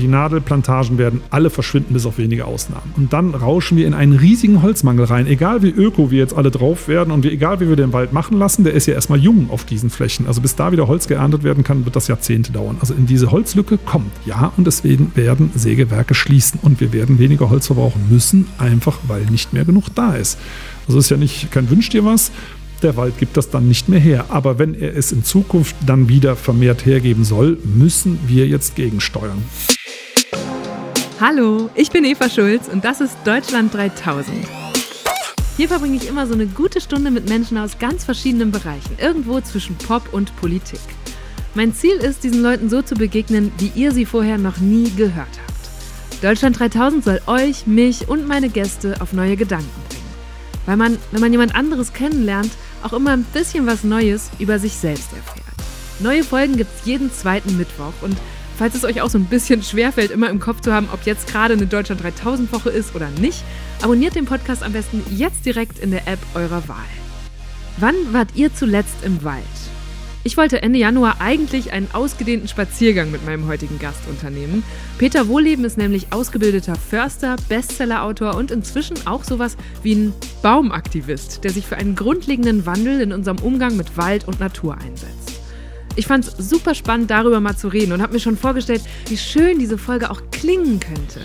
die Nadelplantagen werden alle verschwinden, bis auf wenige Ausnahmen. Und dann rauschen wir in einen riesigen Holzmangel rein. Egal wie öko wir jetzt alle drauf werden und egal wie wir den Wald machen lassen, der ist ja erstmal jung auf diesen Flächen. Also bis da wieder Holz geerntet werden kann, wird das Jahrzehnte dauern. Also in diese Holzlücke kommt, ja, und deswegen werden Sägewerke schließen und wir werden weniger Holz verbrauchen müssen, einfach weil nicht mehr genug da ist. Also ist ja kein Wünsch dir was. Der Wald gibt das dann nicht mehr her. Aber wenn er es in Zukunft dann wieder vermehrt hergeben soll, müssen wir jetzt gegensteuern. Hallo, ich bin Eva Schulz und das ist Deutschland 3000. Hier verbringe ich immer so eine gute Stunde mit Menschen aus ganz verschiedenen Bereichen, irgendwo zwischen Pop und Politik. Mein Ziel ist, diesen Leuten so zu begegnen, wie ihr sie vorher noch nie gehört habt. Deutschland 3000 soll euch, mich und meine Gäste auf neue Gedanken bringen. Weil man, wenn man jemand anderes kennenlernt, auch immer ein bisschen was Neues über sich selbst erfährt. Neue Folgen gibt es jeden zweiten Mittwoch und falls es euch auch so ein bisschen schwerfällt, immer im Kopf zu haben, ob jetzt gerade eine Deutschland 3000 Woche ist oder nicht, abonniert den Podcast am besten jetzt direkt in der App eurer Wahl. Wann wart ihr zuletzt im Wald? Ich wollte Ende Januar eigentlich einen ausgedehnten Spaziergang mit meinem heutigen Gast unternehmen. Peter Wohleben ist nämlich ausgebildeter Förster, Bestsellerautor und inzwischen auch sowas wie ein Baumaktivist, der sich für einen grundlegenden Wandel in unserem Umgang mit Wald und Natur einsetzt. Ich fand es super spannend, darüber mal zu reden und habe mir schon vorgestellt, wie schön diese Folge auch klingen könnte.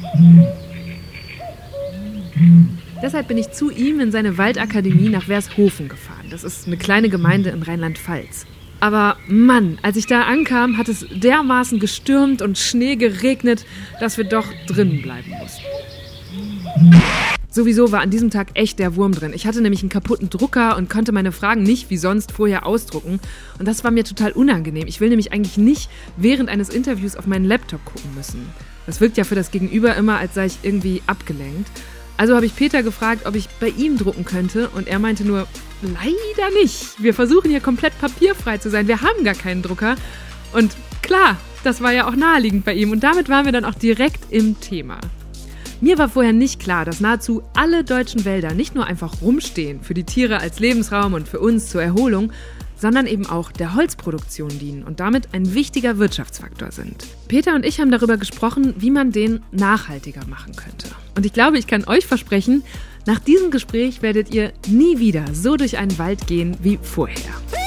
Deshalb bin ich zu ihm in seine Waldakademie nach Wershofen gefahren. Das ist eine kleine Gemeinde in Rheinland-Pfalz. Aber Mann, als ich da ankam, hat es dermaßen gestürmt und Schnee geregnet, dass wir doch drinnen bleiben mussten. Sowieso war an diesem Tag echt der Wurm drin. Ich hatte nämlich einen kaputten Drucker und konnte meine Fragen nicht wie sonst vorher ausdrucken. Und das war mir total unangenehm. Ich will nämlich eigentlich nicht während eines Interviews auf meinen Laptop gucken müssen. Das wirkt ja für das Gegenüber immer, als sei ich irgendwie abgelenkt. Also habe ich Peter gefragt, ob ich bei ihm drucken könnte und er meinte nur, leider nicht. Wir versuchen hier komplett papierfrei zu sein. Wir haben gar keinen Drucker. Und klar, das war ja auch naheliegend bei ihm und damit waren wir dann auch direkt im Thema. Mir war vorher nicht klar, dass nahezu alle deutschen Wälder nicht nur einfach rumstehen, für die Tiere als Lebensraum und für uns zur Erholung, sondern eben auch der Holzproduktion dienen und damit ein wichtiger Wirtschaftsfaktor sind. Peter und ich haben darüber gesprochen, wie man den nachhaltiger machen könnte. Und ich glaube, ich kann euch versprechen, nach diesem Gespräch werdet ihr nie wieder so durch einen Wald gehen wie vorher.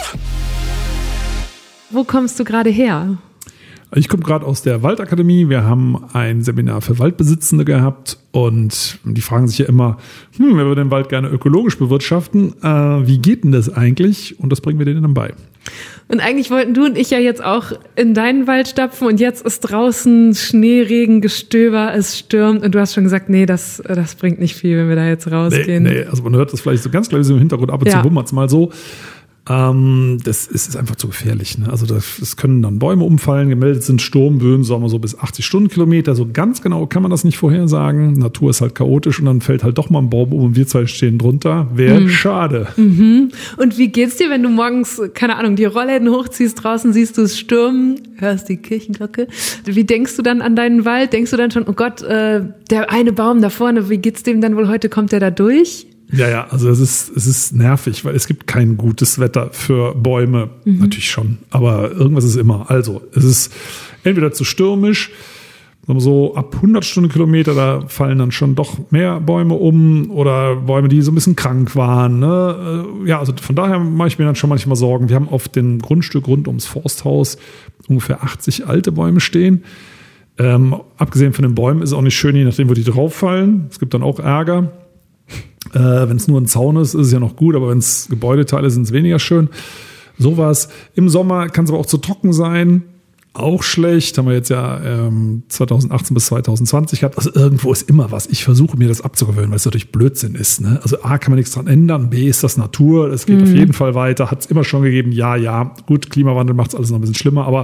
Wo kommst du gerade her? Ich komme gerade aus der Waldakademie. Wir haben ein Seminar für Waldbesitzende gehabt und die fragen sich ja immer, wir würden den Wald gerne ökologisch bewirtschaften. Wie geht denn das eigentlich? Und das bringen wir denen dann bei. Und eigentlich wollten du und ich ja jetzt auch in deinen Wald stapfen und jetzt ist draußen Schnee, Regen, Gestöber, es stürmt und du hast schon gesagt, nee, das bringt nicht viel, wenn wir da jetzt rausgehen. Nee, also man hört das vielleicht so ganz klein im Hintergrund, ab und zu wummert es mal so. Das ist einfach zu gefährlich. Ne? Also es können dann Bäume umfallen, gemeldet sind Sturmböen, sagen wir so bis 80 Stundenkilometer. So ganz genau kann man das nicht vorhersagen. Natur ist halt chaotisch und dann fällt halt doch mal ein Baum um und wir zwei stehen drunter. Wäre schade. Mhm. Und wie geht's dir, wenn du morgens, keine Ahnung, die Rollläden hochziehst, draußen siehst du es stürmen, hörst die Kirchenglocke. Wie denkst du dann an deinen Wald? Denkst du dann schon, oh Gott, der eine Baum da vorne, wie geht's dem dann wohl heute? Kommt der da durch? Ja, also es ist nervig, weil es gibt kein gutes Wetter für Bäume. Natürlich schon, aber irgendwas ist immer. Also es ist entweder zu stürmisch, so ab 100 Stundenkilometer, da fallen dann schon doch mehr Bäume um oder Bäume, die so ein bisschen krank waren. Ne? Ja, also von daher mache ich mir dann schon manchmal Sorgen. Wir haben auf dem Grundstück rund ums Forsthaus ungefähr 80 alte Bäume stehen. Abgesehen von den Bäumen ist es auch nicht schön, je nachdem, wo die drauf fallen. Es gibt dann auch Ärger. Wenn es nur ein Zaun ist, ist es ja noch gut, aber wenn es Gebäudeteile sind, ist es weniger schön. Sowas. Im Sommer kann es aber auch zu trocken sein. Auch schlecht. Haben wir jetzt ja 2018 bis 2020 gehabt. Also irgendwo ist immer was. Ich versuche mir das abzugewöhnen, weil es natürlich Blödsinn ist. Ne? Also A, kann man nichts dran ändern. B, ist das Natur. Es geht auf jeden Fall weiter. Hat es immer schon gegeben. Ja. Gut, Klimawandel macht es alles noch ein bisschen schlimmer. Aber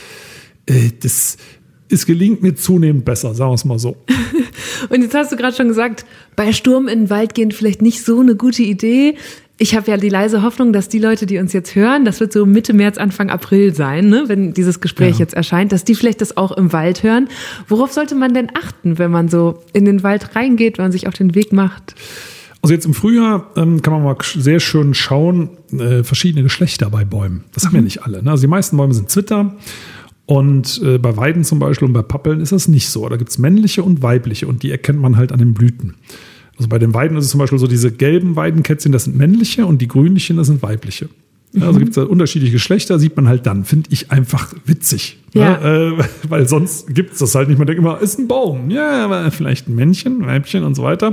es gelingt mir zunehmend besser, sagen wir es mal so. Und jetzt hast du gerade schon gesagt, bei Sturm in den Wald gehen vielleicht nicht so eine gute Idee. Ich habe ja die leise Hoffnung, dass die Leute, die uns jetzt hören, das wird so Mitte März, Anfang April sein, ne, wenn dieses Gespräch jetzt erscheint, dass die vielleicht das auch im Wald hören. Worauf sollte man denn achten, wenn man so in den Wald reingeht, wenn man sich auf den Weg macht? Also jetzt im Frühjahr kann man mal sehr schön schauen, verschiedene Geschlechter bei Bäumen. Das haben ja nicht alle. Ne? Also die meisten Bäume sind Zwitter. Und bei Weiden zum Beispiel und bei Pappeln ist das nicht so. Da gibt es männliche und weibliche und die erkennt man halt an den Blüten. Also bei den Weiden ist es zum Beispiel so, diese gelben Weidenkätzchen, das sind männliche und die grünlichen, das sind weibliche. Ja, also gibt es da unterschiedliche Geschlechter, sieht man halt dann. Finde ich einfach witzig. Ja. Weil sonst gibt es das halt nicht. Man denkt immer, ist ein Baum. Ja, aber vielleicht ein Männchen, Weibchen und so weiter.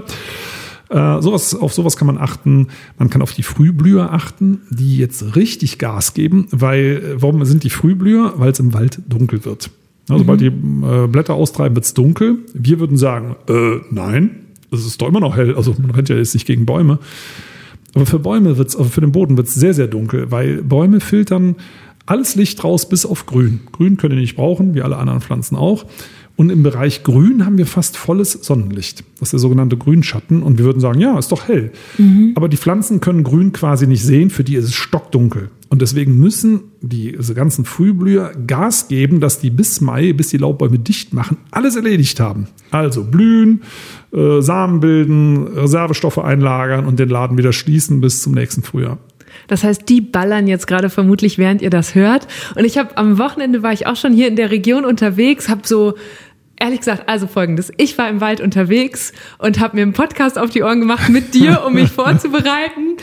Auf sowas kann man achten. Man kann auf die Frühblüher achten, die jetzt richtig Gas geben. Warum sind die Frühblüher? Weil es im Wald dunkel wird. Ja, sobald die Blätter austreiben, wird es dunkel. Wir würden sagen, nein, es ist doch immer noch hell. Also man rennt ja jetzt nicht gegen Bäume. Aber für den Boden wird es sehr, sehr dunkel, weil Bäume filtern alles Licht raus bis auf Grün. Grün können die nicht brauchen, wie alle anderen Pflanzen auch. Und im Bereich Grün haben wir fast volles Sonnenlicht. Das ist der sogenannte Grünschatten. Und wir würden sagen, ja, ist doch hell. Aber die Pflanzen können Grün quasi nicht sehen. Für die ist es stockdunkel. Und deswegen müssen diese ganzen Frühblüher Gas geben, dass die bis Mai, bis die Laubbäume dicht machen, alles erledigt haben. Also blühen, Samen bilden, Reservestoffe einlagern und den Laden wieder schließen bis zum nächsten Frühjahr. Das heißt, die ballern jetzt gerade vermutlich, während ihr das hört. Und am Wochenende war ich auch schon hier in der Region unterwegs, habe so, ehrlich gesagt, also Folgendes. Ich war im Wald unterwegs und habe mir einen Podcast auf die Ohren gemacht mit dir, um mich vorzubereiten.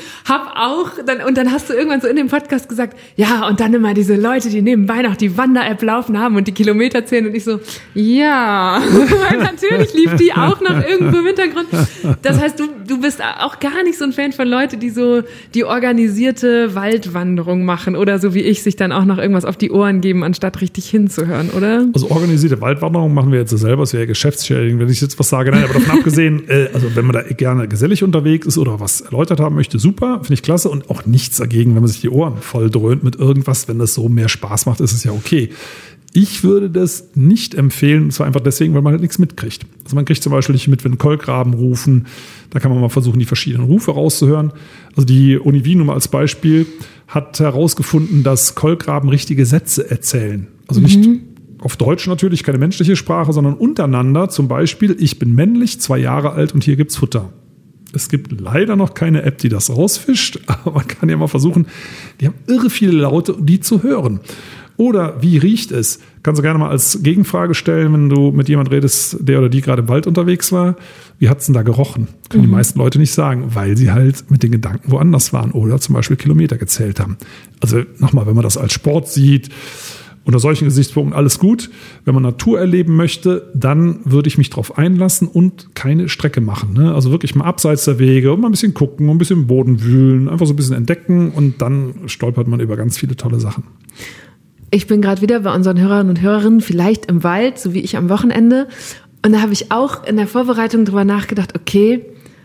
Und dann hast du irgendwann so in dem Podcast gesagt, ja, und dann immer diese Leute, die nebenbei noch die Wander-App laufen haben und die Kilometer zählen. Und ich so, ja, weil natürlich lief die auch noch irgendwo im Hintergrund. Das heißt, du bist auch gar nicht so ein Fan von Leuten, die so die organisierte Waldwanderung machen oder so wie ich, sich dann auch noch irgendwas auf die Ohren geben, anstatt richtig hinzuhören, oder? Also organisierte Waldwanderung machen wir jetzt selber, es wäre geschäftsschädigend, wenn ich jetzt was sage. Nein, aber davon abgesehen, also wenn man da gerne gesellig unterwegs ist oder was erläutert haben möchte, super, finde ich klasse und auch nichts dagegen, wenn man sich die Ohren voll dröhnt mit irgendwas, wenn das so mehr Spaß macht, ist es ja okay. Ich würde das nicht empfehlen, und zwar einfach deswegen, weil man halt nichts mitkriegt. Also man kriegt zum Beispiel nicht mit, wenn Kolkraben rufen, da kann man mal versuchen, die verschiedenen Rufe rauszuhören. Also die Uni Wien, nur als Beispiel, hat herausgefunden, dass Kolkraben richtige Sätze erzählen. Also nicht auf Deutsch natürlich, keine menschliche Sprache, sondern untereinander. Zum Beispiel, ich bin männlich, 2 Jahre alt und hier gibt's Futter. Es gibt leider noch keine App, die das rausfischt, aber man kann ja mal versuchen, die haben irre viele Laute, die zu hören. Oder wie riecht es? Kannst du gerne mal als Gegenfrage stellen, wenn du mit jemand redest, der oder die gerade im Wald unterwegs war. Wie hat's denn da gerochen? Können die meisten Leute nicht sagen, weil sie halt mit den Gedanken woanders waren oder zum Beispiel Kilometer gezählt haben. Also nochmal, wenn man das als Sport sieht, unter solchen Gesichtspunkten alles gut. Wenn man Natur erleben möchte, dann würde ich mich drauf einlassen und keine Strecke machen. Ne? Also wirklich mal abseits der Wege und mal ein bisschen gucken, ein bisschen im Boden wühlen, einfach so ein bisschen entdecken und dann stolpert man über ganz viele tolle Sachen. Ich bin gerade wieder bei unseren Hörern und Hörerinnen, vielleicht im Wald, so wie ich am Wochenende. Und da habe ich auch in der Vorbereitung drüber nachgedacht, okay,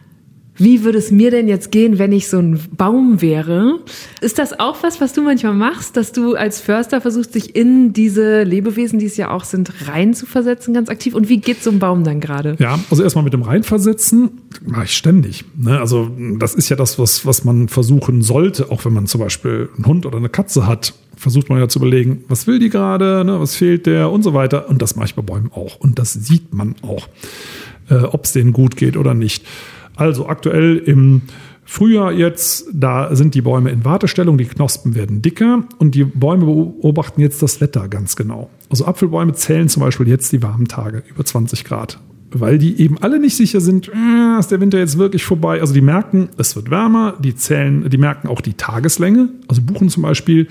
wie würde es mir denn jetzt gehen, wenn ich so ein Baum wäre? Ist das auch was du manchmal machst, dass du als Förster versuchst, dich in diese Lebewesen, die es ja auch sind, reinzuversetzen, ganz aktiv? Und wie geht so ein Baum dann gerade? Ja, also erstmal mit dem Reinversetzen mache ich ständig. Ne? Also das ist ja das, was man versuchen sollte, auch wenn man zum Beispiel einen Hund oder eine Katze hat. Versucht man ja zu überlegen, was will die gerade, ne? Was fehlt der und so weiter. Und das mache ich bei Bäumen auch. Und das sieht man auch, ob es denen gut geht oder nicht. Also aktuell im Frühjahr jetzt, da sind die Bäume in Wartestellung, die Knospen werden dicker und die Bäume beobachten jetzt das Wetter ganz genau. Also Apfelbäume zählen zum Beispiel jetzt die warmen Tage, über 20 Grad, weil die eben alle nicht sicher sind, ist der Winter jetzt wirklich vorbei. Also die merken, es wird wärmer, die merken auch die Tageslänge, also Buchen zum Beispiel,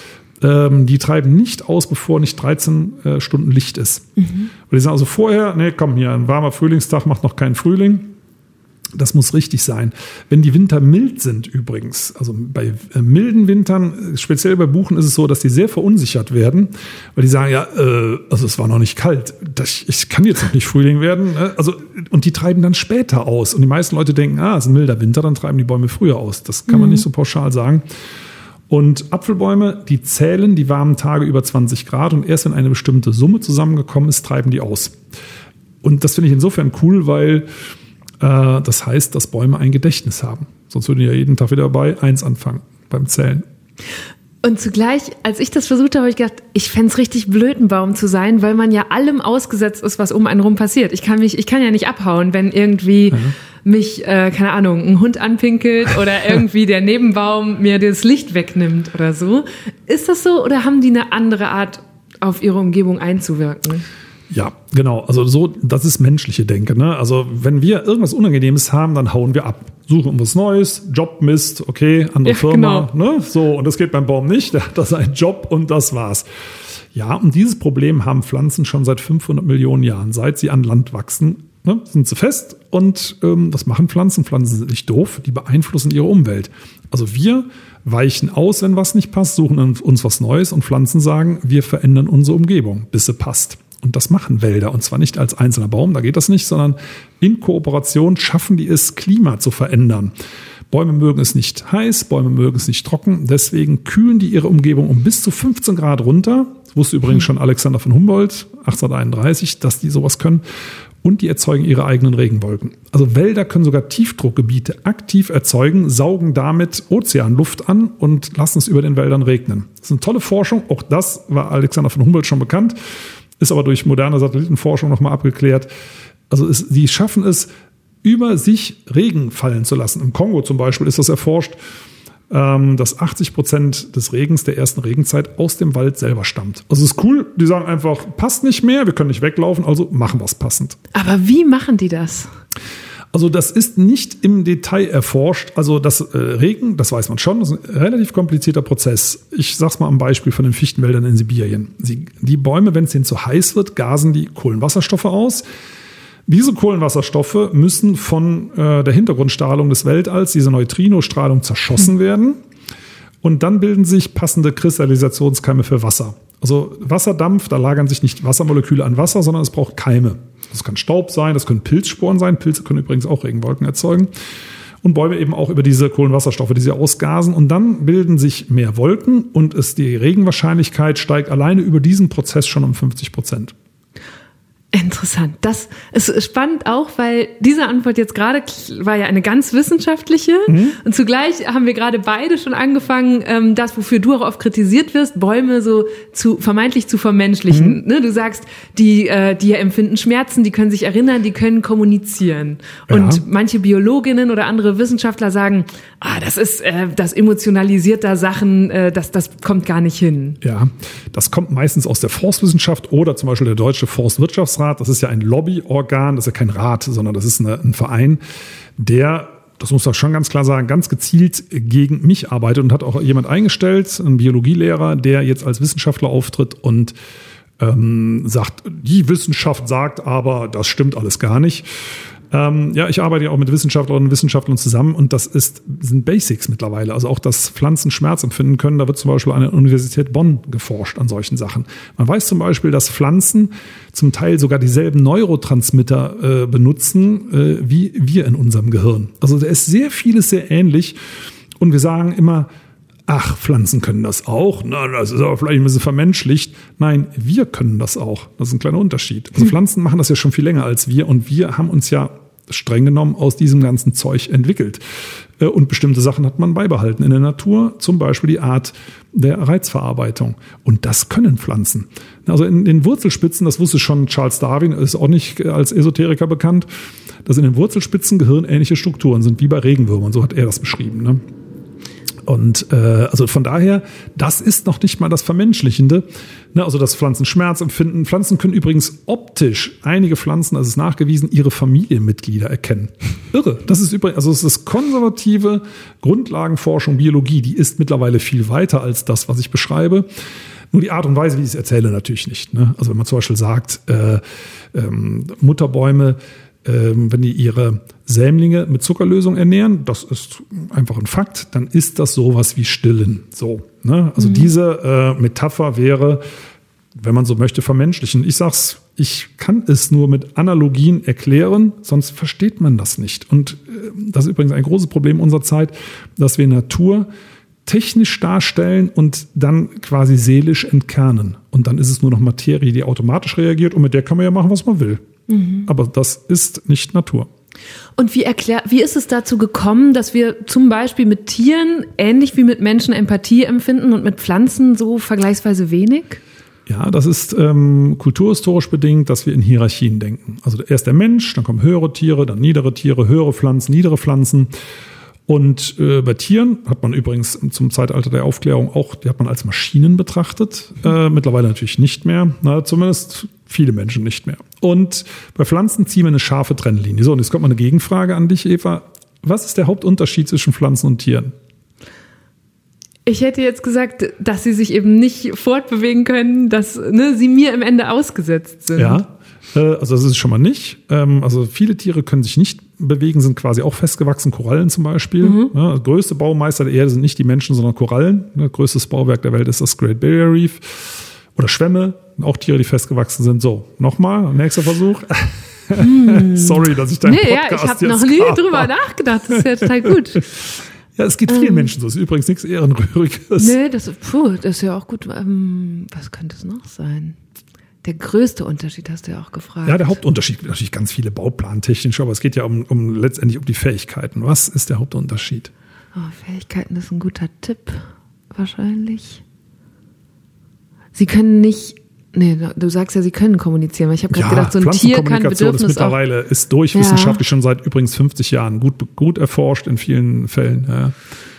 die treiben nicht aus, bevor nicht 13 Stunden Licht ist. Weil die sagen also vorher, hier, ein warmer Frühlingstag macht noch keinen Frühling. Das muss richtig sein. Wenn die Winter mild sind übrigens, also bei milden Wintern, speziell bei Buchen ist es so, dass die sehr verunsichert werden, weil die sagen, also es war noch nicht kalt, ich kann jetzt noch nicht Frühling werden. Also, und die treiben dann später aus. Und die meisten Leute denken, es ist ein milder Winter, dann treiben die Bäume früher aus. Das kann man nicht so pauschal sagen. Und Apfelbäume, die zählen die warmen Tage über 20 Grad und erst wenn eine bestimmte Summe zusammengekommen ist, treiben die aus. Und das finde ich insofern cool, weil das heißt, dass Bäume ein Gedächtnis haben. Sonst würden die ja jeden Tag wieder bei 1 anfangen beim Zählen. Und zugleich, als ich das versucht habe, habe ich gedacht, ich fände es richtig blöd, ein Baum zu sein, weil man ja allem ausgesetzt ist, was um einen rum passiert. Ich kann ja nicht abhauen, wenn irgendwie mich, keine Ahnung, ein Hund anpinkelt oder irgendwie der Nebenbaum mir das Licht wegnimmt oder so. Ist das so oder haben die eine andere Art auf ihre Umgebung einzuwirken. Ja, genau. Also so, das ist menschliche Denke. Ne? Also wenn wir irgendwas Unangenehmes haben, dann hauen wir ab. Suchen was Neues, Job, Mist, okay, andere Firma. Genau. Ne? So, und das geht beim Baum nicht. Der hat da seinen Job und das war's. Ja, und dieses Problem haben Pflanzen schon seit 500 Millionen Jahren. Seit sie an Land wachsen, ne, sind sie fest. Und was machen Pflanzen? Pflanzen sind nicht doof, die beeinflussen ihre Umwelt. Also wir weichen aus, wenn was nicht passt, suchen uns was Neues und Pflanzen sagen, wir verändern unsere Umgebung, bis sie passt. Und das machen Wälder. Und zwar nicht als einzelner Baum, da geht das nicht, sondern in Kooperation schaffen die es, Klima zu verändern. Bäume mögen es nicht heiß, Bäume mögen es nicht trocken. Deswegen kühlen die ihre Umgebung um bis zu 15 Grad runter. Das wusste übrigens schon Alexander von Humboldt, 1831, dass die sowas können. Und die erzeugen ihre eigenen Regenwolken. Also Wälder können sogar Tiefdruckgebiete aktiv erzeugen, saugen damit Ozeanluft an und lassen es über den Wäldern regnen. Das ist eine tolle Forschung. Auch das war Alexander von Humboldt schon bekannt. Ist aber durch moderne Satellitenforschung nochmal abgeklärt. Also die schaffen es, über sich Regen fallen zu lassen. Im Kongo zum Beispiel ist das erforscht, dass 80% des Regens der ersten Regenzeit aus dem Wald selber stammt. Also es ist cool, die sagen einfach, passt nicht mehr, wir können nicht weglaufen, also machen wir es passend. Aber wie machen die das? Also das ist nicht im Detail erforscht. Also das Regen, das weiß man schon, das ist ein relativ komplizierter Prozess. Ich sag's mal am Beispiel von den Fichtenwäldern in Sibirien. Die Bäume, wenn es ihnen zu heiß wird, gasen die Kohlenwasserstoffe aus. Diese Kohlenwasserstoffe müssen von der Hintergrundstrahlung des Weltalls, diese Neutrinostrahlung, zerschossen werden. Und dann bilden sich passende Kristallisationskeime für Wasser. Also Wasserdampf, da lagern sich nicht Wassermoleküle an Wasser, sondern es braucht Keime. Das kann Staub sein, das können Pilzsporen sein. Pilze können übrigens auch Regenwolken erzeugen. Und Bäume eben auch über diese Kohlenwasserstoffe, die sie ausgasen. Und dann bilden sich mehr Wolken und die Regenwahrscheinlichkeit steigt alleine über diesen Prozess schon um 50%. Interessant. Das ist spannend auch, weil diese Antwort jetzt gerade war ja eine ganz wissenschaftliche und zugleich haben wir gerade beide schon angefangen, das, wofür du auch oft kritisiert wirst, Bäume so vermeintlich zu vermenschlichen. Ne? Du sagst, die empfinden Schmerzen, die können sich erinnern, die können kommunizieren. Ja. Und manche Biologinnen oder andere Wissenschaftler sagen, das ist das emotionalisiert da Sachen, das kommt gar nicht hin. Ja, das kommt meistens aus der Forstwissenschaft oder zum Beispiel der Deutsche Forstwirtschaftsrat. Das ist ja ein Lobbyorgan, das ist ja kein Rat, sondern das ist ein Verein, der, das muss man schon ganz klar sagen, ganz gezielt gegen mich arbeitet und hat auch jemand eingestellt, einen Biologielehrer, der jetzt als Wissenschaftler auftritt und sagt, die Wissenschaft sagt aber, das stimmt alles gar nicht. Ich arbeite ja auch mit Wissenschaftlerinnen und Wissenschaftlern zusammen und das sind Basics mittlerweile. Also auch, dass Pflanzen Schmerz empfinden können. Da wird zum Beispiel an der Universität Bonn geforscht an solchen Sachen. Man weiß zum Beispiel, dass Pflanzen zum Teil sogar dieselben Neurotransmitter benutzen wie wir in unserem Gehirn. Also da ist sehr vieles sehr ähnlich und wir sagen immer, ach, Pflanzen können das auch. Na, das ist aber vielleicht ein bisschen vermenschlicht. Nein, wir können das auch. Das ist ein kleiner Unterschied. Also Pflanzen machen das ja schon viel länger als wir und wir haben uns ja streng genommen aus diesem ganzen Zeug entwickelt. Und bestimmte Sachen hat man beibehalten in der Natur, zum Beispiel die Art der Reizverarbeitung. Und das können Pflanzen. Also in den Wurzelspitzen, das wusste schon Charles Darwin, ist auch nicht als Esoteriker bekannt, dass in den Wurzelspitzen gehirnähnliche Strukturen sind, wie bei Regenwürmern. So hat er das beschrieben, ne? Und also von daher, das ist noch nicht mal das Vermenschlichende. Ne, also dass Pflanzen Schmerz empfinden. Pflanzen können übrigens optisch, einige Pflanzen, das ist nachgewiesen, ihre Familienmitglieder erkennen. Irre. Das ist übrigens, also es ist konservative Grundlagenforschung, Biologie, die ist mittlerweile viel weiter als das, was ich beschreibe. Nur die Art und Weise, wie ich es erzähle, natürlich nicht. Ne? Also wenn man zum Beispiel sagt, Mutterbäume, wenn die ihre Sämlinge mit Zuckerlösung ernähren, das ist einfach ein Fakt, dann ist das sowas wie Stillen. So, ne? Also diese Metapher wäre, wenn man so möchte, vermenschlichen. Ich kann es nur mit Analogien erklären, sonst versteht man das nicht. Und das ist übrigens ein großes Problem unserer Zeit, dass wir Natur technisch darstellen und dann quasi seelisch entkernen. Und dann ist es nur noch Materie, die automatisch reagiert und mit der kann man ja machen, was man will. Aber das ist nicht Natur. Und wie ist es dazu gekommen, dass wir zum Beispiel mit Tieren ähnlich wie mit Menschen Empathie empfinden und mit Pflanzen so vergleichsweise wenig? Ja, das ist kulturhistorisch bedingt, dass wir in Hierarchien denken. Also erst der Mensch, dann kommen höhere Tiere, dann niedere Tiere, höhere Pflanzen, niedere Pflanzen. Und bei Tieren hat man übrigens zum Zeitalter der Aufklärung auch, die hat man als Maschinen betrachtet. Mittlerweile natürlich nicht mehr, zumindest viele Menschen nicht mehr. Und bei Pflanzen ziehen wir eine scharfe Trennlinie. So, und jetzt kommt mal eine Gegenfrage an dich, Eva. Was ist der Hauptunterschied zwischen Pflanzen und Tieren? Ich hätte jetzt gesagt, dass sie sich eben nicht fortbewegen können, dass sie mir im Ende ausgesetzt sind. Ja, also das ist es schon mal nicht. Also viele Tiere können sich nicht bewegen, sind quasi auch festgewachsen, Korallen zum Beispiel. Ja, das größte Baumeister der Erde sind nicht die Menschen, sondern Korallen. Das größte Bauwerk der Welt ist das Great Barrier Reef. Oder Schwämme, auch Tiere, die festgewachsen sind. So, nochmal, nächster Versuch. Sorry, dass ich deinen Podcast ich habe noch nie drüber nachgedacht. Das ist ja total gut. Ja, es geht vielen Menschen so. Das ist übrigens nichts Ehrenrühriges. Nee, das ist ja auch gut. Was könnte es noch sein? Der größte Unterschied hast du ja auch gefragt. Ja, der Hauptunterschied gibt natürlich ganz viele bauplantechnische, aber es geht ja letztendlich um die Fähigkeiten. Was ist der Hauptunterschied? Fähigkeiten ist ein guter Tipp, wahrscheinlich. Sie können nicht. Nee, du sagst ja, sie können kommunizieren. Weil ich habe gerade gedacht, so ein Tier kann Bedürfnis ist mittlerweile ist wissenschaftlich schon seit übrigens 50 Jahren gut erforscht in vielen Fällen. Ja.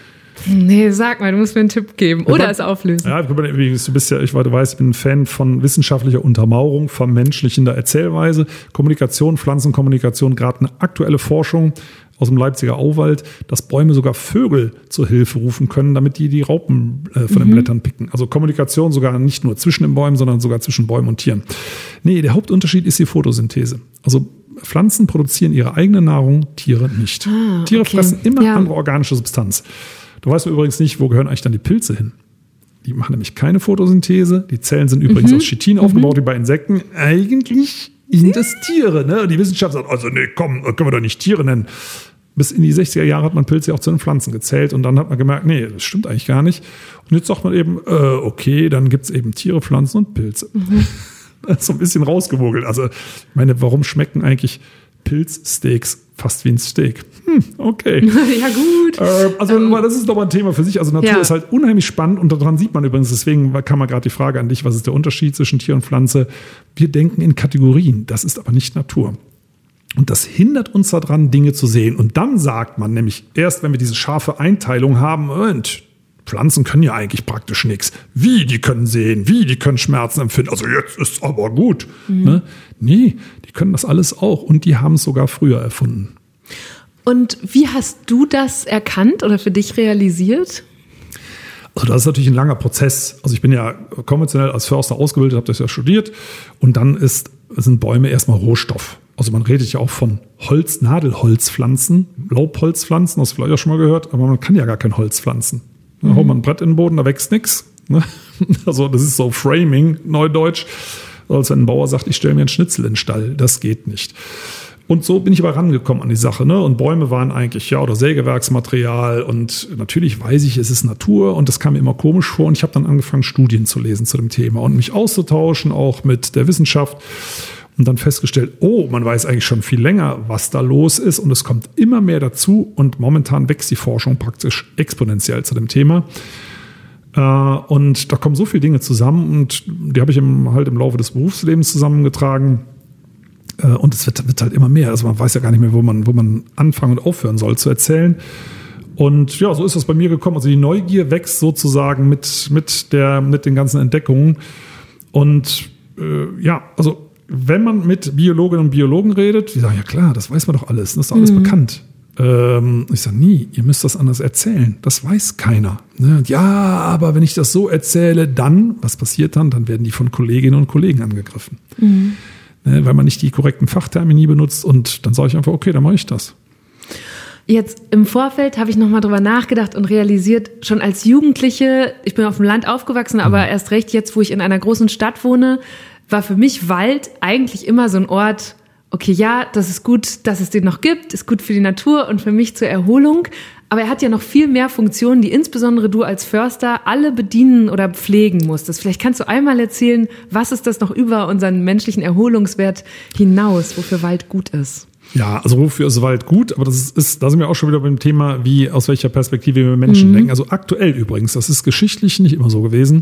Nee, sag mal, du musst mir einen Tipp geben oder es auflösen. Ja, du bist ja, du weißt, ich bin ein Fan von wissenschaftlicher Untermauerung, vermenschlichender Erzählweise, Kommunikation, Pflanzenkommunikation, gerade eine aktuelle Forschung aus dem Leipziger Auwald, dass Bäume sogar Vögel zur Hilfe rufen können, damit die Raupen von den Blättern picken. Also Kommunikation sogar nicht nur zwischen den Bäumen, sondern sogar zwischen Bäumen und Tieren. Nee, der Hauptunterschied ist die Photosynthese. Also Pflanzen produzieren ihre eigene Nahrung, Tiere nicht. Tiere fressen immer andere organische Substanz. Du weißt übrigens nicht, wo gehören eigentlich dann die Pilze hin? Die machen nämlich keine Photosynthese. Die Zellen sind übrigens aus Chitin aufgebaut, wie bei Insekten. Eigentlich sind das Tiere, ne? Die Wissenschaft sagt, also nee, komm, können wir doch nicht Tiere nennen. Bis in die 60er Jahre hat man Pilze auch zu den Pflanzen gezählt und dann hat man gemerkt, nee, das stimmt eigentlich gar nicht. Und jetzt sagt man eben, okay, dann gibt's eben Tiere, Pflanzen und Pilze. Das ist so ein bisschen rausgewogelt. Also, ich meine, warum schmecken eigentlich Pilzsteaks fast wie ein Steak? Okay. Ja, gut. Aber das ist doch mal ein Thema für sich. Also Natur ist halt unheimlich spannend und daran sieht man übrigens, deswegen kam mal gerade die Frage an dich, was ist der Unterschied zwischen Tier und Pflanze? Wir denken in Kategorien, das ist aber nicht Natur. Und das hindert uns daran, Dinge zu sehen. Und dann sagt man nämlich, erst wenn wir diese scharfe Einteilung haben, und Pflanzen können ja eigentlich praktisch nichts. Wie, die können sehen, wie, die können Schmerzen empfinden. Also jetzt ist aber gut. Ne? Nee, die können das alles auch. Und die haben es sogar früher erfunden. Und wie hast du das erkannt oder für dich realisiert? Also das ist natürlich ein langer Prozess. Also ich bin ja konventionell als Förster ausgebildet, habe das ja studiert. Und dann sind Bäume erstmal Rohstoff. Also man redet ja auch von Nadelholzpflanzen, Laubholzpflanzen, hast du vielleicht auch schon mal gehört. Aber man kann ja gar kein Holz pflanzen. Da haut man ein Brett in den Boden, da wächst nichts. Also das ist so Framing, Neudeutsch. Als wenn ein Bauer sagt, ich stelle mir einen Schnitzel in den Stall. Das geht nicht. Und so bin ich aber rangekommen an die Sache. Ne? Und Bäume waren eigentlich, oder Sägewerksmaterial. Und natürlich weiß ich, es ist Natur. Und das kam mir immer komisch vor. Und ich habe dann angefangen, Studien zu lesen zu dem Thema und mich auszutauschen, auch mit der Wissenschaft. Und dann festgestellt, man weiß eigentlich schon viel länger, was da los ist. Und es kommt immer mehr dazu. Und momentan wächst die Forschung praktisch exponentiell zu dem Thema. Und da kommen so viele Dinge zusammen. Und die habe ich im Laufe des Berufslebens zusammengetragen. Und es wird halt immer mehr. Also man weiß ja gar nicht mehr, wo man anfangen und aufhören soll zu erzählen. Und ja, so ist das bei mir gekommen. Also die Neugier wächst sozusagen mit den ganzen Entdeckungen. Und also wenn man mit Biologinnen und Biologen redet, die sagen, ja klar, das weiß man doch alles, das ist alles bekannt. Ich sage, nie, ihr müsst das anders erzählen. Das weiß keiner. Ne? Ja, aber wenn ich das so erzähle, dann, was passiert dann? Dann werden die von Kolleginnen und Kollegen angegriffen. Ne? Weil man nicht die korrekten Fachtermini benutzt und dann sage ich einfach, okay, dann mache ich das. Jetzt im Vorfeld habe ich nochmal drüber nachgedacht und realisiert, schon als Jugendliche, ich bin auf dem Land aufgewachsen, aber erst recht jetzt, wo ich in einer großen Stadt wohne, war für mich Wald eigentlich immer so ein Ort, okay, ja, das ist gut, dass es den noch gibt, ist gut für die Natur und für mich zur Erholung. Aber er hat ja noch viel mehr Funktionen, die insbesondere du als Förster alle bedienen oder pflegen musstest. Vielleicht kannst du einmal erzählen, was ist das noch über unseren menschlichen Erholungswert hinaus, wofür Wald gut ist? Ja, also wofür ist Wald gut? Aber da sind wir auch schon wieder beim Thema, aus welcher Perspektive wir Menschen denken. Also aktuell übrigens, das ist geschichtlich nicht immer so gewesen.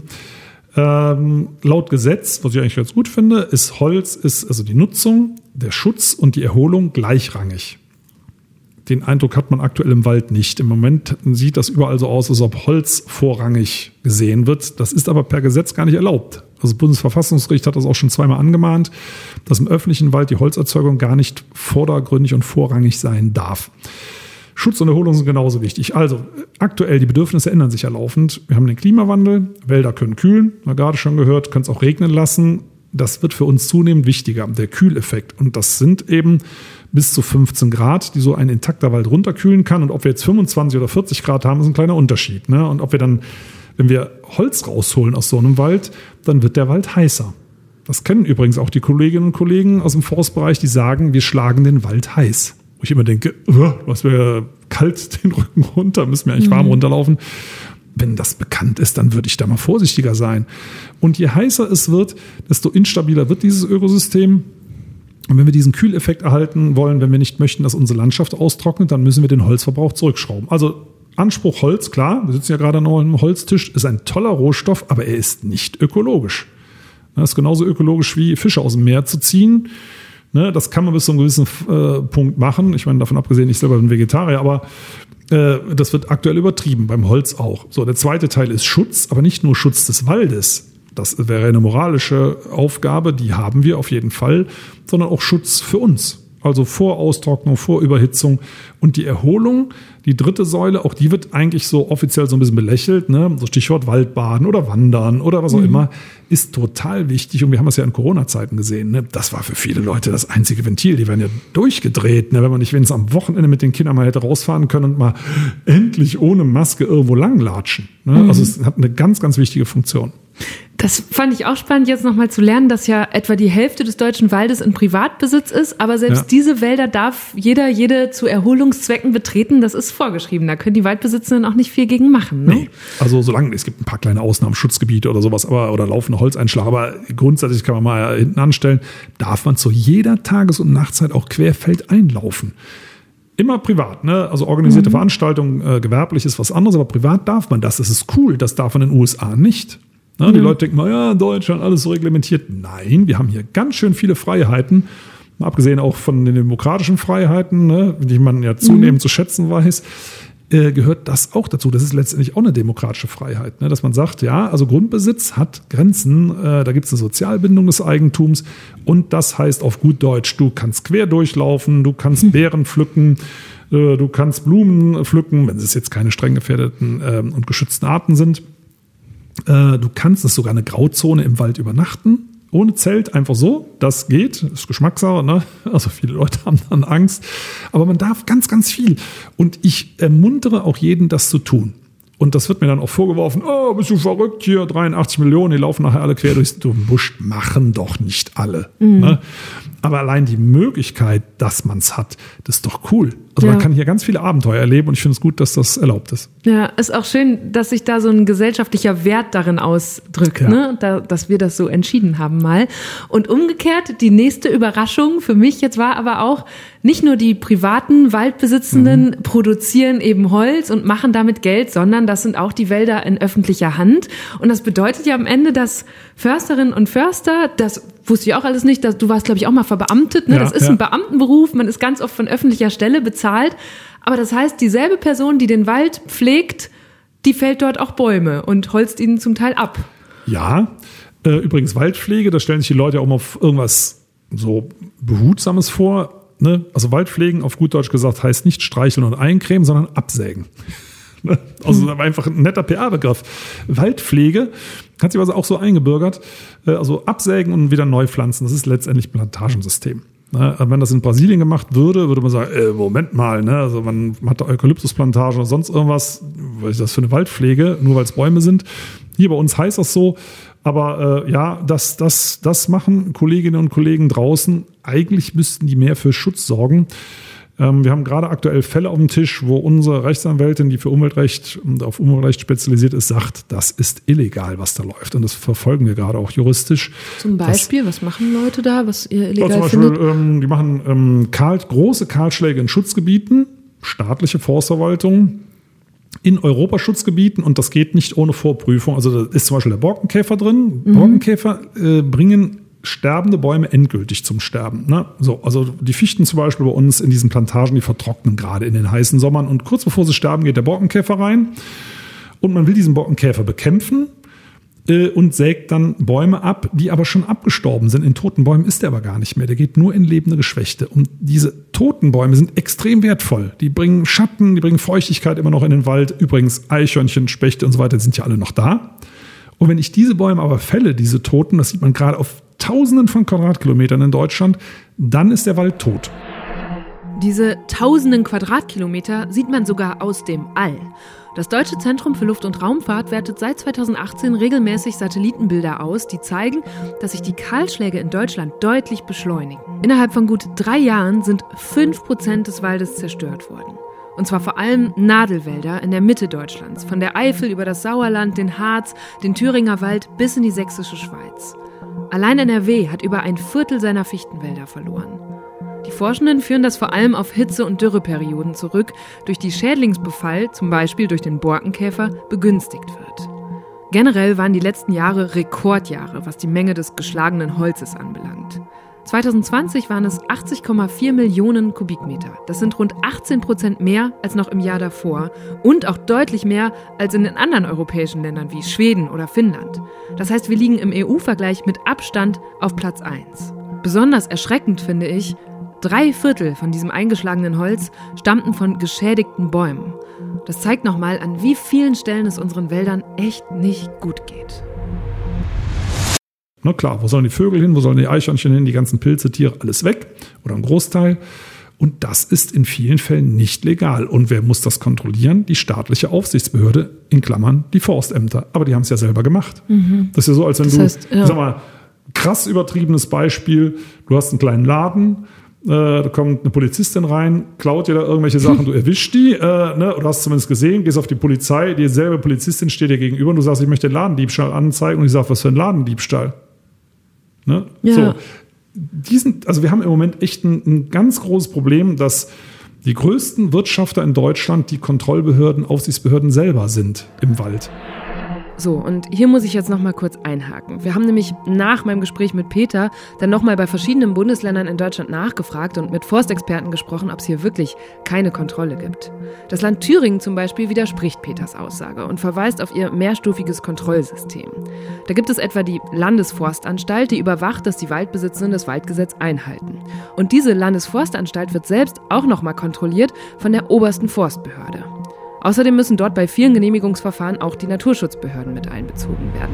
Laut Gesetz, was ich eigentlich ganz gut finde, ist Holz, also die Nutzung, der Schutz und die Erholung gleichrangig. Den Eindruck hat man aktuell im Wald nicht. Im Moment sieht das überall so aus, als ob Holz vorrangig gesehen wird. Das ist aber per Gesetz gar nicht erlaubt. Also das Bundesverfassungsgericht hat das auch schon zweimal angemahnt, dass im öffentlichen Wald die Holzerzeugung gar nicht vordergründig und vorrangig sein darf. Schutz und Erholung sind genauso wichtig. Also aktuell, die Bedürfnisse ändern sich ja laufend. Wir haben den Klimawandel, Wälder können kühlen, haben wir gerade schon gehört, können es auch regnen lassen. Das wird für uns zunehmend wichtiger, der Kühleffekt. Und das sind eben bis zu 15 Grad, die so ein intakter Wald runterkühlen kann. Und ob wir jetzt 25 oder 40 Grad haben, ist ein kleiner Unterschied. Ne? Und ob wir dann, wenn wir Holz rausholen aus so einem Wald, dann wird der Wald heißer. Das kennen übrigens auch die Kolleginnen und Kollegen aus dem Forstbereich, die sagen, wir schlagen den Wald heiß. Wo ich immer denke, was wäre kalt den Rücken runter, müssen wir eigentlich warm runterlaufen. Wenn das bekannt ist, dann würde ich da mal vorsichtiger sein. Und je heißer es wird, desto instabiler wird dieses Ökosystem. Und wenn wir diesen Kühleffekt erhalten wollen, wenn wir nicht möchten, dass unsere Landschaft austrocknet, dann müssen wir den Holzverbrauch zurückschrauben. Also Anspruch Holz, klar, wir sitzen ja gerade noch am Holztisch, ist ein toller Rohstoff, aber er ist nicht ökologisch. Das ist genauso ökologisch wie Fische aus dem Meer zu ziehen. Das kann man bis zu einem gewissen Punkt machen. Ich meine, davon abgesehen, ich selber bin Vegetarier, aber das wird aktuell übertrieben, beim Holz auch. So, der zweite Teil ist Schutz, aber nicht nur Schutz des Waldes. Das wäre eine moralische Aufgabe, die haben wir auf jeden Fall, sondern auch Schutz für uns. Also vor Austrocknung, vor Überhitzung. Und die Erholung, die dritte Säule, auch die wird eigentlich so offiziell so ein bisschen belächelt, ne? So Stichwort Waldbaden oder Wandern oder was auch immer, ist total wichtig. Und wir haben es ja in Corona-Zeiten gesehen, ne? Das war für viele Leute das einzige Ventil. Die werden ja durchgedreht, ne? Wenn man nicht wenigstens am Wochenende mit den Kindern mal hätte rausfahren können und mal endlich ohne Maske irgendwo langlatschen. Ne? Also es hat eine ganz, ganz wichtige Funktion. Das fand ich auch spannend, jetzt nochmal zu lernen, dass ja etwa die Hälfte des deutschen Waldes in Privatbesitz ist, aber selbst diese Wälder darf jede zu Erholungszwecken betreten, das ist vorgeschrieben. Da können die Waldbesitzenden auch nicht viel gegen machen. Ne? Nee. Also solange, es gibt ein paar kleine Ausnahmen, Schutzgebiete oder sowas, oder laufende Holzeinschlag, aber grundsätzlich kann man mal hinten anstellen, darf man zu jeder Tages- und Nachtzeit auch querfeldein laufen. Immer privat, ne? Also organisierte Veranstaltungen, gewerblich ist was anderes, aber privat darf man das. Das ist cool, das darf man in den USA nicht. Ja, die Leute denken mal, ja, in Deutschland alles so reglementiert. Nein, wir haben hier ganz schön viele Freiheiten, mal abgesehen auch von den demokratischen Freiheiten, ne, die man ja zunehmend zu schätzen weiß, gehört das auch dazu. Das ist letztendlich auch eine demokratische Freiheit, ne, dass man sagt, ja, also Grundbesitz hat Grenzen, da gibt es eine Sozialbindung des Eigentums und das heißt auf gut Deutsch, du kannst quer durchlaufen, du kannst Beeren pflücken, du kannst Blumen pflücken, wenn es jetzt keine streng gefährdeten und geschützten Arten sind. Du kannst, es sogar eine Grauzone im Wald übernachten, ohne Zelt, einfach so. Das geht, ist Geschmackssache, ne? Also viele Leute haben dann Angst. Aber man darf ganz, ganz viel. Und ich ermuntere auch jeden, das zu tun. Und das wird mir dann auch vorgeworfen, oh, bist du verrückt hier, 83 Millionen, die laufen nachher alle quer durchs Busch. Machen doch nicht alle. Ne? Aber allein die Möglichkeit, dass man es hat, das ist doch cool. Also man kann hier ganz viele Abenteuer erleben und ich finde es gut, dass das erlaubt ist. Ja, ist auch schön, dass sich da so ein gesellschaftlicher Wert darin ausdrückt, ne? Dass wir das so entschieden haben mal. Und umgekehrt, die nächste Überraschung für mich jetzt war aber auch, nicht nur die privaten Waldbesitzenden produzieren eben Holz und machen damit Geld, sondern das sind auch die Wälder in öffentlicher Hand. Und das bedeutet ja am Ende, dass Försterinnen und Förster, das wusste ich auch alles nicht, du warst, glaube ich, auch mal verbeamtet, ne? Das ist ein Beamtenberuf, man ist ganz oft von öffentlicher Stelle bezahlt. Aber das heißt, dieselbe Person, die den Wald pflegt, die fällt dort auch Bäume und holzt ihnen zum Teil ab. Ja, übrigens Waldpflege, da stellen sich die Leute auch mal auf irgendwas so Behutsames vor. Ne? Also Waldpflegen, auf gut Deutsch gesagt, heißt nicht streicheln und eincremen, sondern absägen. Also einfach ein netter PR-Begriff. Waldpflege hat sich also auch so eingebürgert. Also absägen und wieder neu pflanzen, das ist letztendlich Plantagensystem. Wenn das in Brasilien gemacht würde, würde man sagen, Moment mal, ne? Also man hat da Eukalyptusplantagen oder sonst irgendwas, was ist das für eine Waldpflege, nur weil es Bäume sind. Hier bei uns heißt das so, aber das machen Kolleginnen und Kollegen draußen. Eigentlich müssten die mehr für Schutz sorgen. Wir haben gerade aktuell Fälle auf dem Tisch, wo unsere Rechtsanwältin, die für Umweltrecht und auf Umweltrecht spezialisiert ist, sagt, das ist illegal, was da läuft. Und das verfolgen wir gerade auch juristisch. Zum Beispiel, was machen Leute da, was ihr illegal zum Beispiel, findet? Die machen große Kahlschläge in Schutzgebieten, staatliche Forstverwaltung, in Europaschutzgebieten, und das geht nicht ohne Vorprüfung. Also da ist zum Beispiel der Borkenkäfer drin. Borkenkäfer bringen sterbende Bäume endgültig zum Sterben. Ne? So, also die Fichten zum Beispiel bei uns in diesen Plantagen, die vertrocknen gerade in den heißen Sommern. Und kurz bevor sie sterben, geht der Borkenkäfer rein. Und man will diesen Borkenkäfer bekämpfen und sägt dann Bäume ab, die aber schon abgestorben sind. In toten Bäumen ist der aber gar nicht mehr. Der geht nur in lebende Geschwächte. Und diese toten Bäume sind extrem wertvoll. Die bringen Schatten, die bringen Feuchtigkeit immer noch in den Wald. Übrigens Eichhörnchen, Spechte und so weiter sind ja alle noch da. Und wenn ich diese Bäume aber fälle, diese Toten, das sieht man gerade auf Tausenden von Quadratkilometern in Deutschland, dann ist der Wald tot. Diese tausenden Quadratkilometer sieht man sogar aus dem All. Das Deutsche Zentrum für Luft- und Raumfahrt wertet seit 2018 regelmäßig Satellitenbilder aus, die zeigen, dass sich die Kahlschläge in Deutschland deutlich beschleunigen. Innerhalb von gut 3 Jahren sind 5% des Waldes zerstört worden. Und zwar vor allem Nadelwälder in der Mitte Deutschlands, von der Eifel über das Sauerland, den Harz, den Thüringer Wald bis in die sächsische Schweiz. Allein NRW hat über 1/4 seiner Fichtenwälder verloren. Die Forschenden führen das vor allem auf Hitze- und Dürreperioden zurück, durch die Schädlingsbefall, zum Beispiel durch den Borkenkäfer, begünstigt wird. Generell waren die letzten Jahre Rekordjahre, was die Menge des geschlagenen Holzes anbelangt. 2020 waren es 80,4 Millionen Kubikmeter. Das sind rund 18% mehr als noch im Jahr davor und auch deutlich mehr als in den anderen europäischen Ländern wie Schweden oder Finnland. Das heißt, wir liegen im EU-Vergleich mit Abstand auf Platz 1. Besonders erschreckend finde ich, 3/4 von diesem eingeschlagenen Holz stammten von geschädigten Bäumen. Das zeigt nochmal, an wie vielen Stellen es unseren Wäldern echt nicht gut geht. Na klar, wo sollen die Vögel hin, wo sollen die Eichhörnchen hin, die ganzen Pilze, Tiere, alles weg oder ein Großteil. Und das ist in vielen Fällen nicht legal. Und wer muss das kontrollieren? Die staatliche Aufsichtsbehörde, in Klammern die Forstämter. Aber die haben es ja selber gemacht. Das ist ja so, als wenn sag mal, krass übertriebenes Beispiel, du hast einen kleinen Laden, da kommt eine Polizistin rein, klaut dir da irgendwelche Sachen, du erwischst die, oder hast zumindest gesehen, gehst auf die Polizei, dieselbe Polizistin steht dir gegenüber und du sagst, ich möchte den Ladendiebstahl anzeigen und ich sage, was für ein Ladendiebstahl? Ne? Ja. So, wir haben im Moment echt ein ganz großes Problem, dass die größten Wirtschafter in Deutschland die Kontrollbehörden, Aufsichtsbehörden selber sind im Wald. So, und hier muss ich jetzt noch mal kurz einhaken. Wir haben nämlich nach meinem Gespräch mit Peter dann noch mal bei verschiedenen Bundesländern in Deutschland nachgefragt und mit Forstexperten gesprochen, ob es hier wirklich keine Kontrolle gibt. Das Land Thüringen zum Beispiel widerspricht Peters Aussage und verweist auf ihr mehrstufiges Kontrollsystem. Da gibt es etwa die Landesforstanstalt, die überwacht, dass die Waldbesitzenden das Waldgesetz einhalten. Und diese Landesforstanstalt wird selbst auch noch mal kontrolliert von der obersten Forstbehörde. Außerdem müssen dort bei vielen Genehmigungsverfahren auch die Naturschutzbehörden mit einbezogen werden.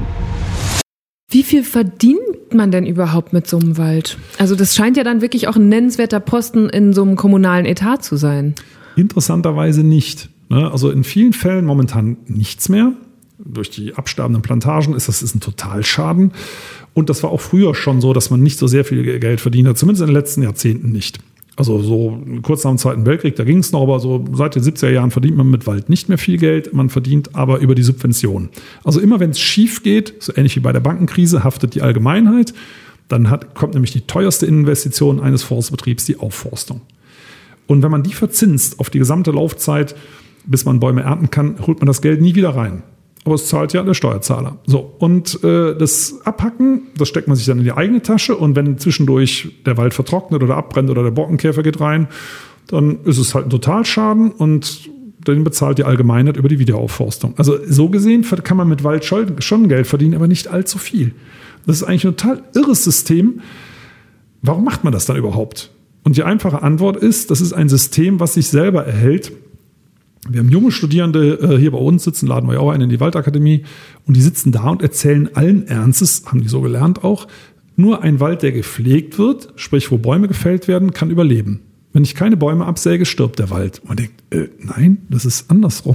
Wie viel verdient man denn überhaupt mit so einem Wald? Also das scheint ja dann wirklich auch ein nennenswerter Posten in so einem kommunalen Etat zu sein. Interessanterweise nicht. Also in vielen Fällen momentan nichts mehr. Durch die absterbenden Plantagen ist ein Totalschaden. Und das war auch früher schon so, dass man nicht so sehr viel Geld verdient hat, zumindest in den letzten Jahrzehnten nicht. Also so kurz nach dem Zweiten Weltkrieg, da ging es noch, aber so seit den 70er Jahren verdient man mit Wald nicht mehr viel Geld, man verdient aber über die Subventionen. Also immer wenn es schief geht, so ähnlich wie bei der Bankenkrise, haftet die Allgemeinheit, dann kommt nämlich die teuerste Investition eines Forstbetriebs, die Aufforstung. Und wenn man die verzinst auf die gesamte Laufzeit, bis man Bäume ernten kann, holt man das Geld nie wieder rein. Aber es zahlt ja der Steuerzahler. So, und das Abhacken, das steckt man sich dann in die eigene Tasche. Und wenn zwischendurch der Wald vertrocknet oder abbrennt oder der Borkenkäfer geht rein, dann ist es halt ein Totalschaden und den bezahlt die Allgemeinheit über die Wiederaufforstung. Also so gesehen kann man mit Wald schon Geld verdienen, aber nicht allzu viel. Das ist eigentlich ein total irres System. Warum macht man das dann überhaupt? Und die einfache Antwort ist, das ist ein System, was sich selber erhält. Wir haben junge Studierende hier bei uns sitzen, laden wir ja auch ein in die Waldakademie und die sitzen da und erzählen allen Ernstes, haben die so gelernt auch, nur ein Wald, der gepflegt wird, sprich wo Bäume gefällt werden, kann überleben. Wenn ich keine Bäume absäge, stirbt der Wald. Und man denkt, nein, das ist andersrum.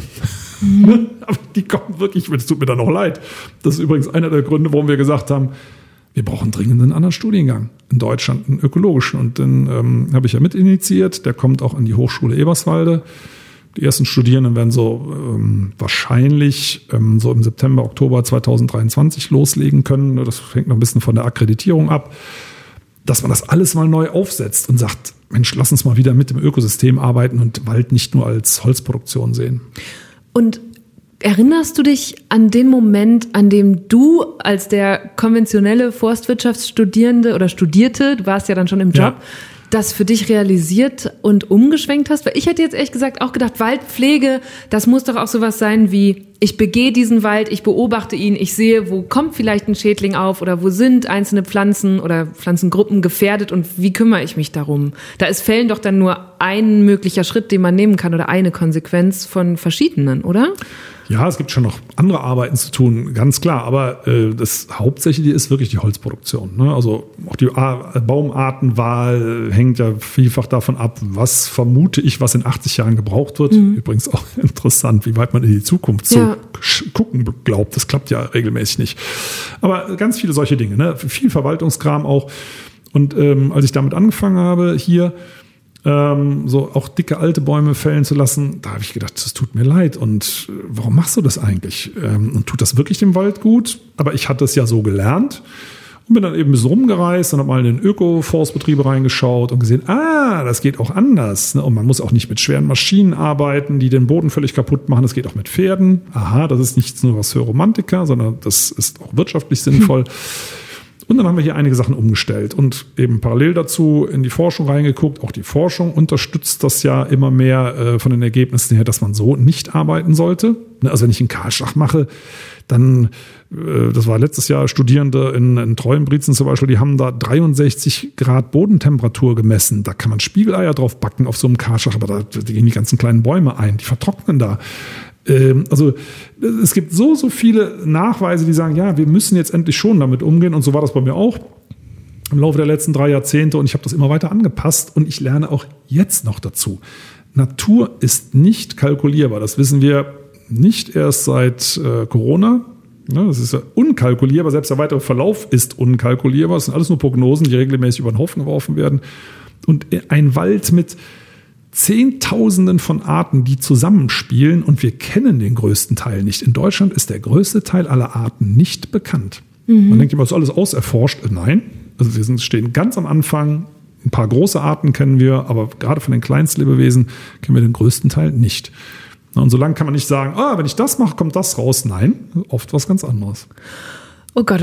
Aber die kommen wirklich, es tut mir dann auch leid. Das ist übrigens einer der Gründe, warum wir gesagt haben, wir brauchen dringend einen anderen Studiengang in Deutschland, einen ökologischen. Und den habe ich ja mitinitiiert, der kommt auch an die Hochschule Eberswalde. Die ersten Studierenden werden so wahrscheinlich so im September, Oktober 2023 loslegen können. Das hängt noch ein bisschen von der Akkreditierung ab. Dass man das alles mal neu aufsetzt und sagt, Mensch, lass uns mal wieder mit dem Ökosystem arbeiten und Wald nicht nur als Holzproduktion sehen. Und Erinnerst du dich an den Moment, an dem du als der konventionelle Forstwirtschaftsstudierende oder Studierte, du warst ja dann schon im Job, das für dich realisiert und umgeschwenkt hast? Weil ich hätte jetzt ehrlich gesagt auch gedacht, Waldpflege, das muss doch auch sowas sein wie, ich begehe diesen Wald, ich beobachte ihn, ich sehe, wo kommt vielleicht ein Schädling auf oder wo sind einzelne Pflanzen oder Pflanzengruppen gefährdet und wie kümmere ich mich darum? Da ist Fällen doch dann nur ein möglicher Schritt, den man nehmen kann oder eine Konsequenz von verschiedenen, oder? Ja, es gibt schon noch andere Arbeiten zu tun, ganz klar. Aber das Hauptsächliche ist wirklich die Holzproduktion. Ne? Also auch die Baumartenwahl hängt ja vielfach davon ab, was vermute ich, was in 80 Jahren gebraucht wird. Übrigens auch interessant, wie weit man in die Zukunft zu gucken glaubt. Das klappt ja regelmäßig nicht. Aber ganz viele solche Dinge. Ne? Viel Verwaltungskram auch. Und als ich damit angefangen habe, hier so auch dicke alte Bäume fällen zu lassen, da habe ich gedacht, das tut mir leid und warum machst du das eigentlich? Und tut das wirklich dem Wald gut? Aber ich hatte es ja so gelernt und bin dann eben ein bisschen rumgereist und habe mal in den Öko-Forstbetriebe reingeschaut und gesehen, das geht auch anders. Und man muss auch nicht mit schweren Maschinen arbeiten, die den Boden völlig kaputt machen. Das geht auch mit Pferden. Das ist nicht nur was für Romantiker, sondern das ist auch wirtschaftlich sinnvoll. Und dann haben wir hier einige Sachen umgestellt und eben parallel dazu in die Forschung reingeguckt. Auch die Forschung unterstützt das ja immer mehr von den Ergebnissen her, dass man so nicht arbeiten sollte. Also wenn ich einen Kahlschlag mache, dann, das war letztes Jahr Studierende in Treuenbrietzen zum Beispiel, die haben da 63 Grad Bodentemperatur gemessen. Da kann man Spiegeleier drauf backen auf so einem Kahlschlag, aber da gehen die ganzen kleinen Bäume ein, die vertrocknen da. Also es gibt so viele Nachweise, die sagen, ja, wir müssen jetzt endlich schon damit umgehen. Und so war das bei mir auch im Laufe der letzten 3 Jahrzehnte. Und ich habe das immer weiter angepasst und ich lerne auch jetzt noch dazu. Natur ist nicht kalkulierbar. Das wissen wir nicht erst seit Corona. Das ist ja unkalkulierbar. Selbst der weitere Verlauf ist unkalkulierbar. Das sind alles nur Prognosen, die regelmäßig über den Haufen geworfen werden. Und ein Wald mit Zehntausenden von Arten, die zusammenspielen und wir kennen den größten Teil nicht. In Deutschland ist der größte Teil aller Arten nicht bekannt. Man denkt immer, das ist alles auserforscht. Nein, also wir stehen ganz am Anfang. Ein paar große Arten kennen wir, aber gerade von den Kleinstlebewesen kennen wir den größten Teil nicht. Und solange kann man nicht sagen, wenn ich das mache, kommt das raus. Nein, oft was ganz anderes. Oh Gott,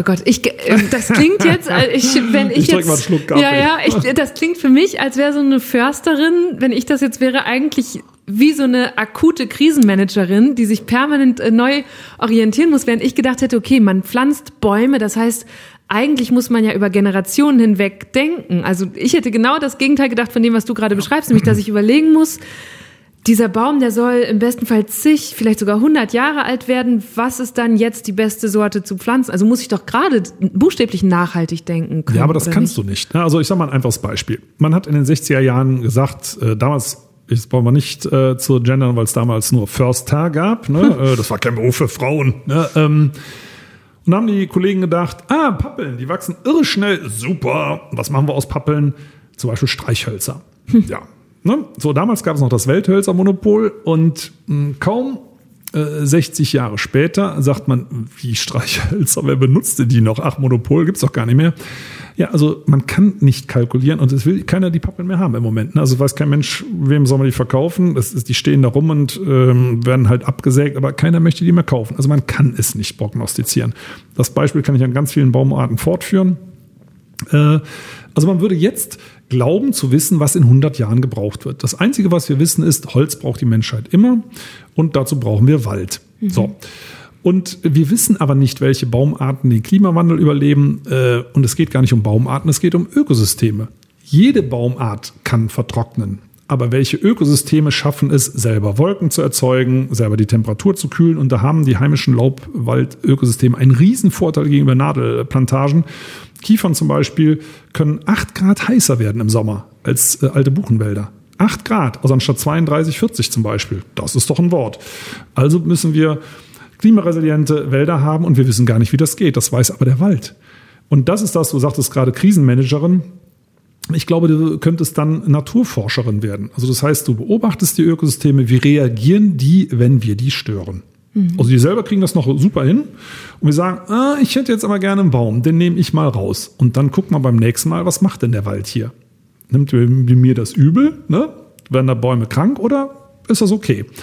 das klingt jetzt, ich trinke mal einen Schluck Kaffee. Das klingt für mich, als wäre so eine Försterin, wenn ich das jetzt wäre, eigentlich wie so eine akute Krisenmanagerin, die sich permanent neu orientieren muss, während ich gedacht hätte, okay, man pflanzt Bäume, das heißt, eigentlich muss man ja über Generationen hinweg denken. Also ich hätte genau das Gegenteil gedacht von dem, was du gerade beschreibst, nämlich, dass ich überlegen muss, dieser Baum, der soll im besten Fall vielleicht sogar 100 Jahre alt werden. Was ist dann jetzt die beste Sorte zu pflanzen? Also muss ich doch gerade buchstäblich nachhaltig denken können. Ja, aber das kannst du nicht. Also ich sage mal ein einfaches Beispiel. Man hat in den 60er Jahren gesagt, damals, jetzt brauchen wir nicht zu gendern, weil es damals nur Förster gab. Ne? Das war kein Beruf für Frauen. Ne? Und dann haben die Kollegen gedacht, Pappeln, die wachsen irre schnell. Super. Was machen wir aus Pappeln? Zum Beispiel Streichhölzer. Ja. Ne? So, damals gab es noch das Welthölzermonopol und kaum 60 Jahre später sagt man, wie Streichhölzer, wer benutzte die noch? Monopol gibt's doch gar nicht mehr. Ja, also man kann nicht kalkulieren und es will keiner die Pappeln mehr haben im Moment. Ne? Also weiß kein Mensch, wem soll man die verkaufen? Die stehen da rum und werden halt abgesägt, aber keiner möchte die mehr kaufen. Also man kann es nicht prognostizieren. Das Beispiel kann ich an ganz vielen Baumarten fortführen. Also man würde jetzt glauben zu wissen, was in 100 Jahren gebraucht wird. Das Einzige, was wir wissen, ist, Holz braucht die Menschheit immer und dazu brauchen wir Wald. So. Und wir wissen aber nicht, welche Baumarten den Klimawandel überleben. Und es geht gar nicht um Baumarten, es geht um Ökosysteme. Jede Baumart kann vertrocknen. Aber welche Ökosysteme schaffen es, selber Wolken zu erzeugen, selber die Temperatur zu kühlen? Und da haben die heimischen Laubwaldökosysteme einen riesen Vorteil gegenüber Nadelplantagen. Kiefern zum Beispiel können 8 Grad heißer werden im Sommer als alte Buchenwälder. 8 Grad, also anstatt 32, 40 zum Beispiel. Das ist doch ein Wort. Also müssen wir klimaresiliente Wälder haben und wir wissen gar nicht, wie das geht. Das weiß aber der Wald. Und das ist das, du sagtest gerade Krisenmanagerin. Ich glaube, du könntest dann Naturforscherin werden. Also das heißt, du beobachtest die Ökosysteme, wie reagieren die, wenn wir die stören. Also die selber kriegen das noch super hin und wir sagen, ich hätte jetzt aber gerne einen Baum, den nehme ich mal raus. Und dann guck mal beim nächsten Mal, was macht denn der Wald hier? Nimmt mir das übel? Ne? Werden da Bäume krank oder ist das okay?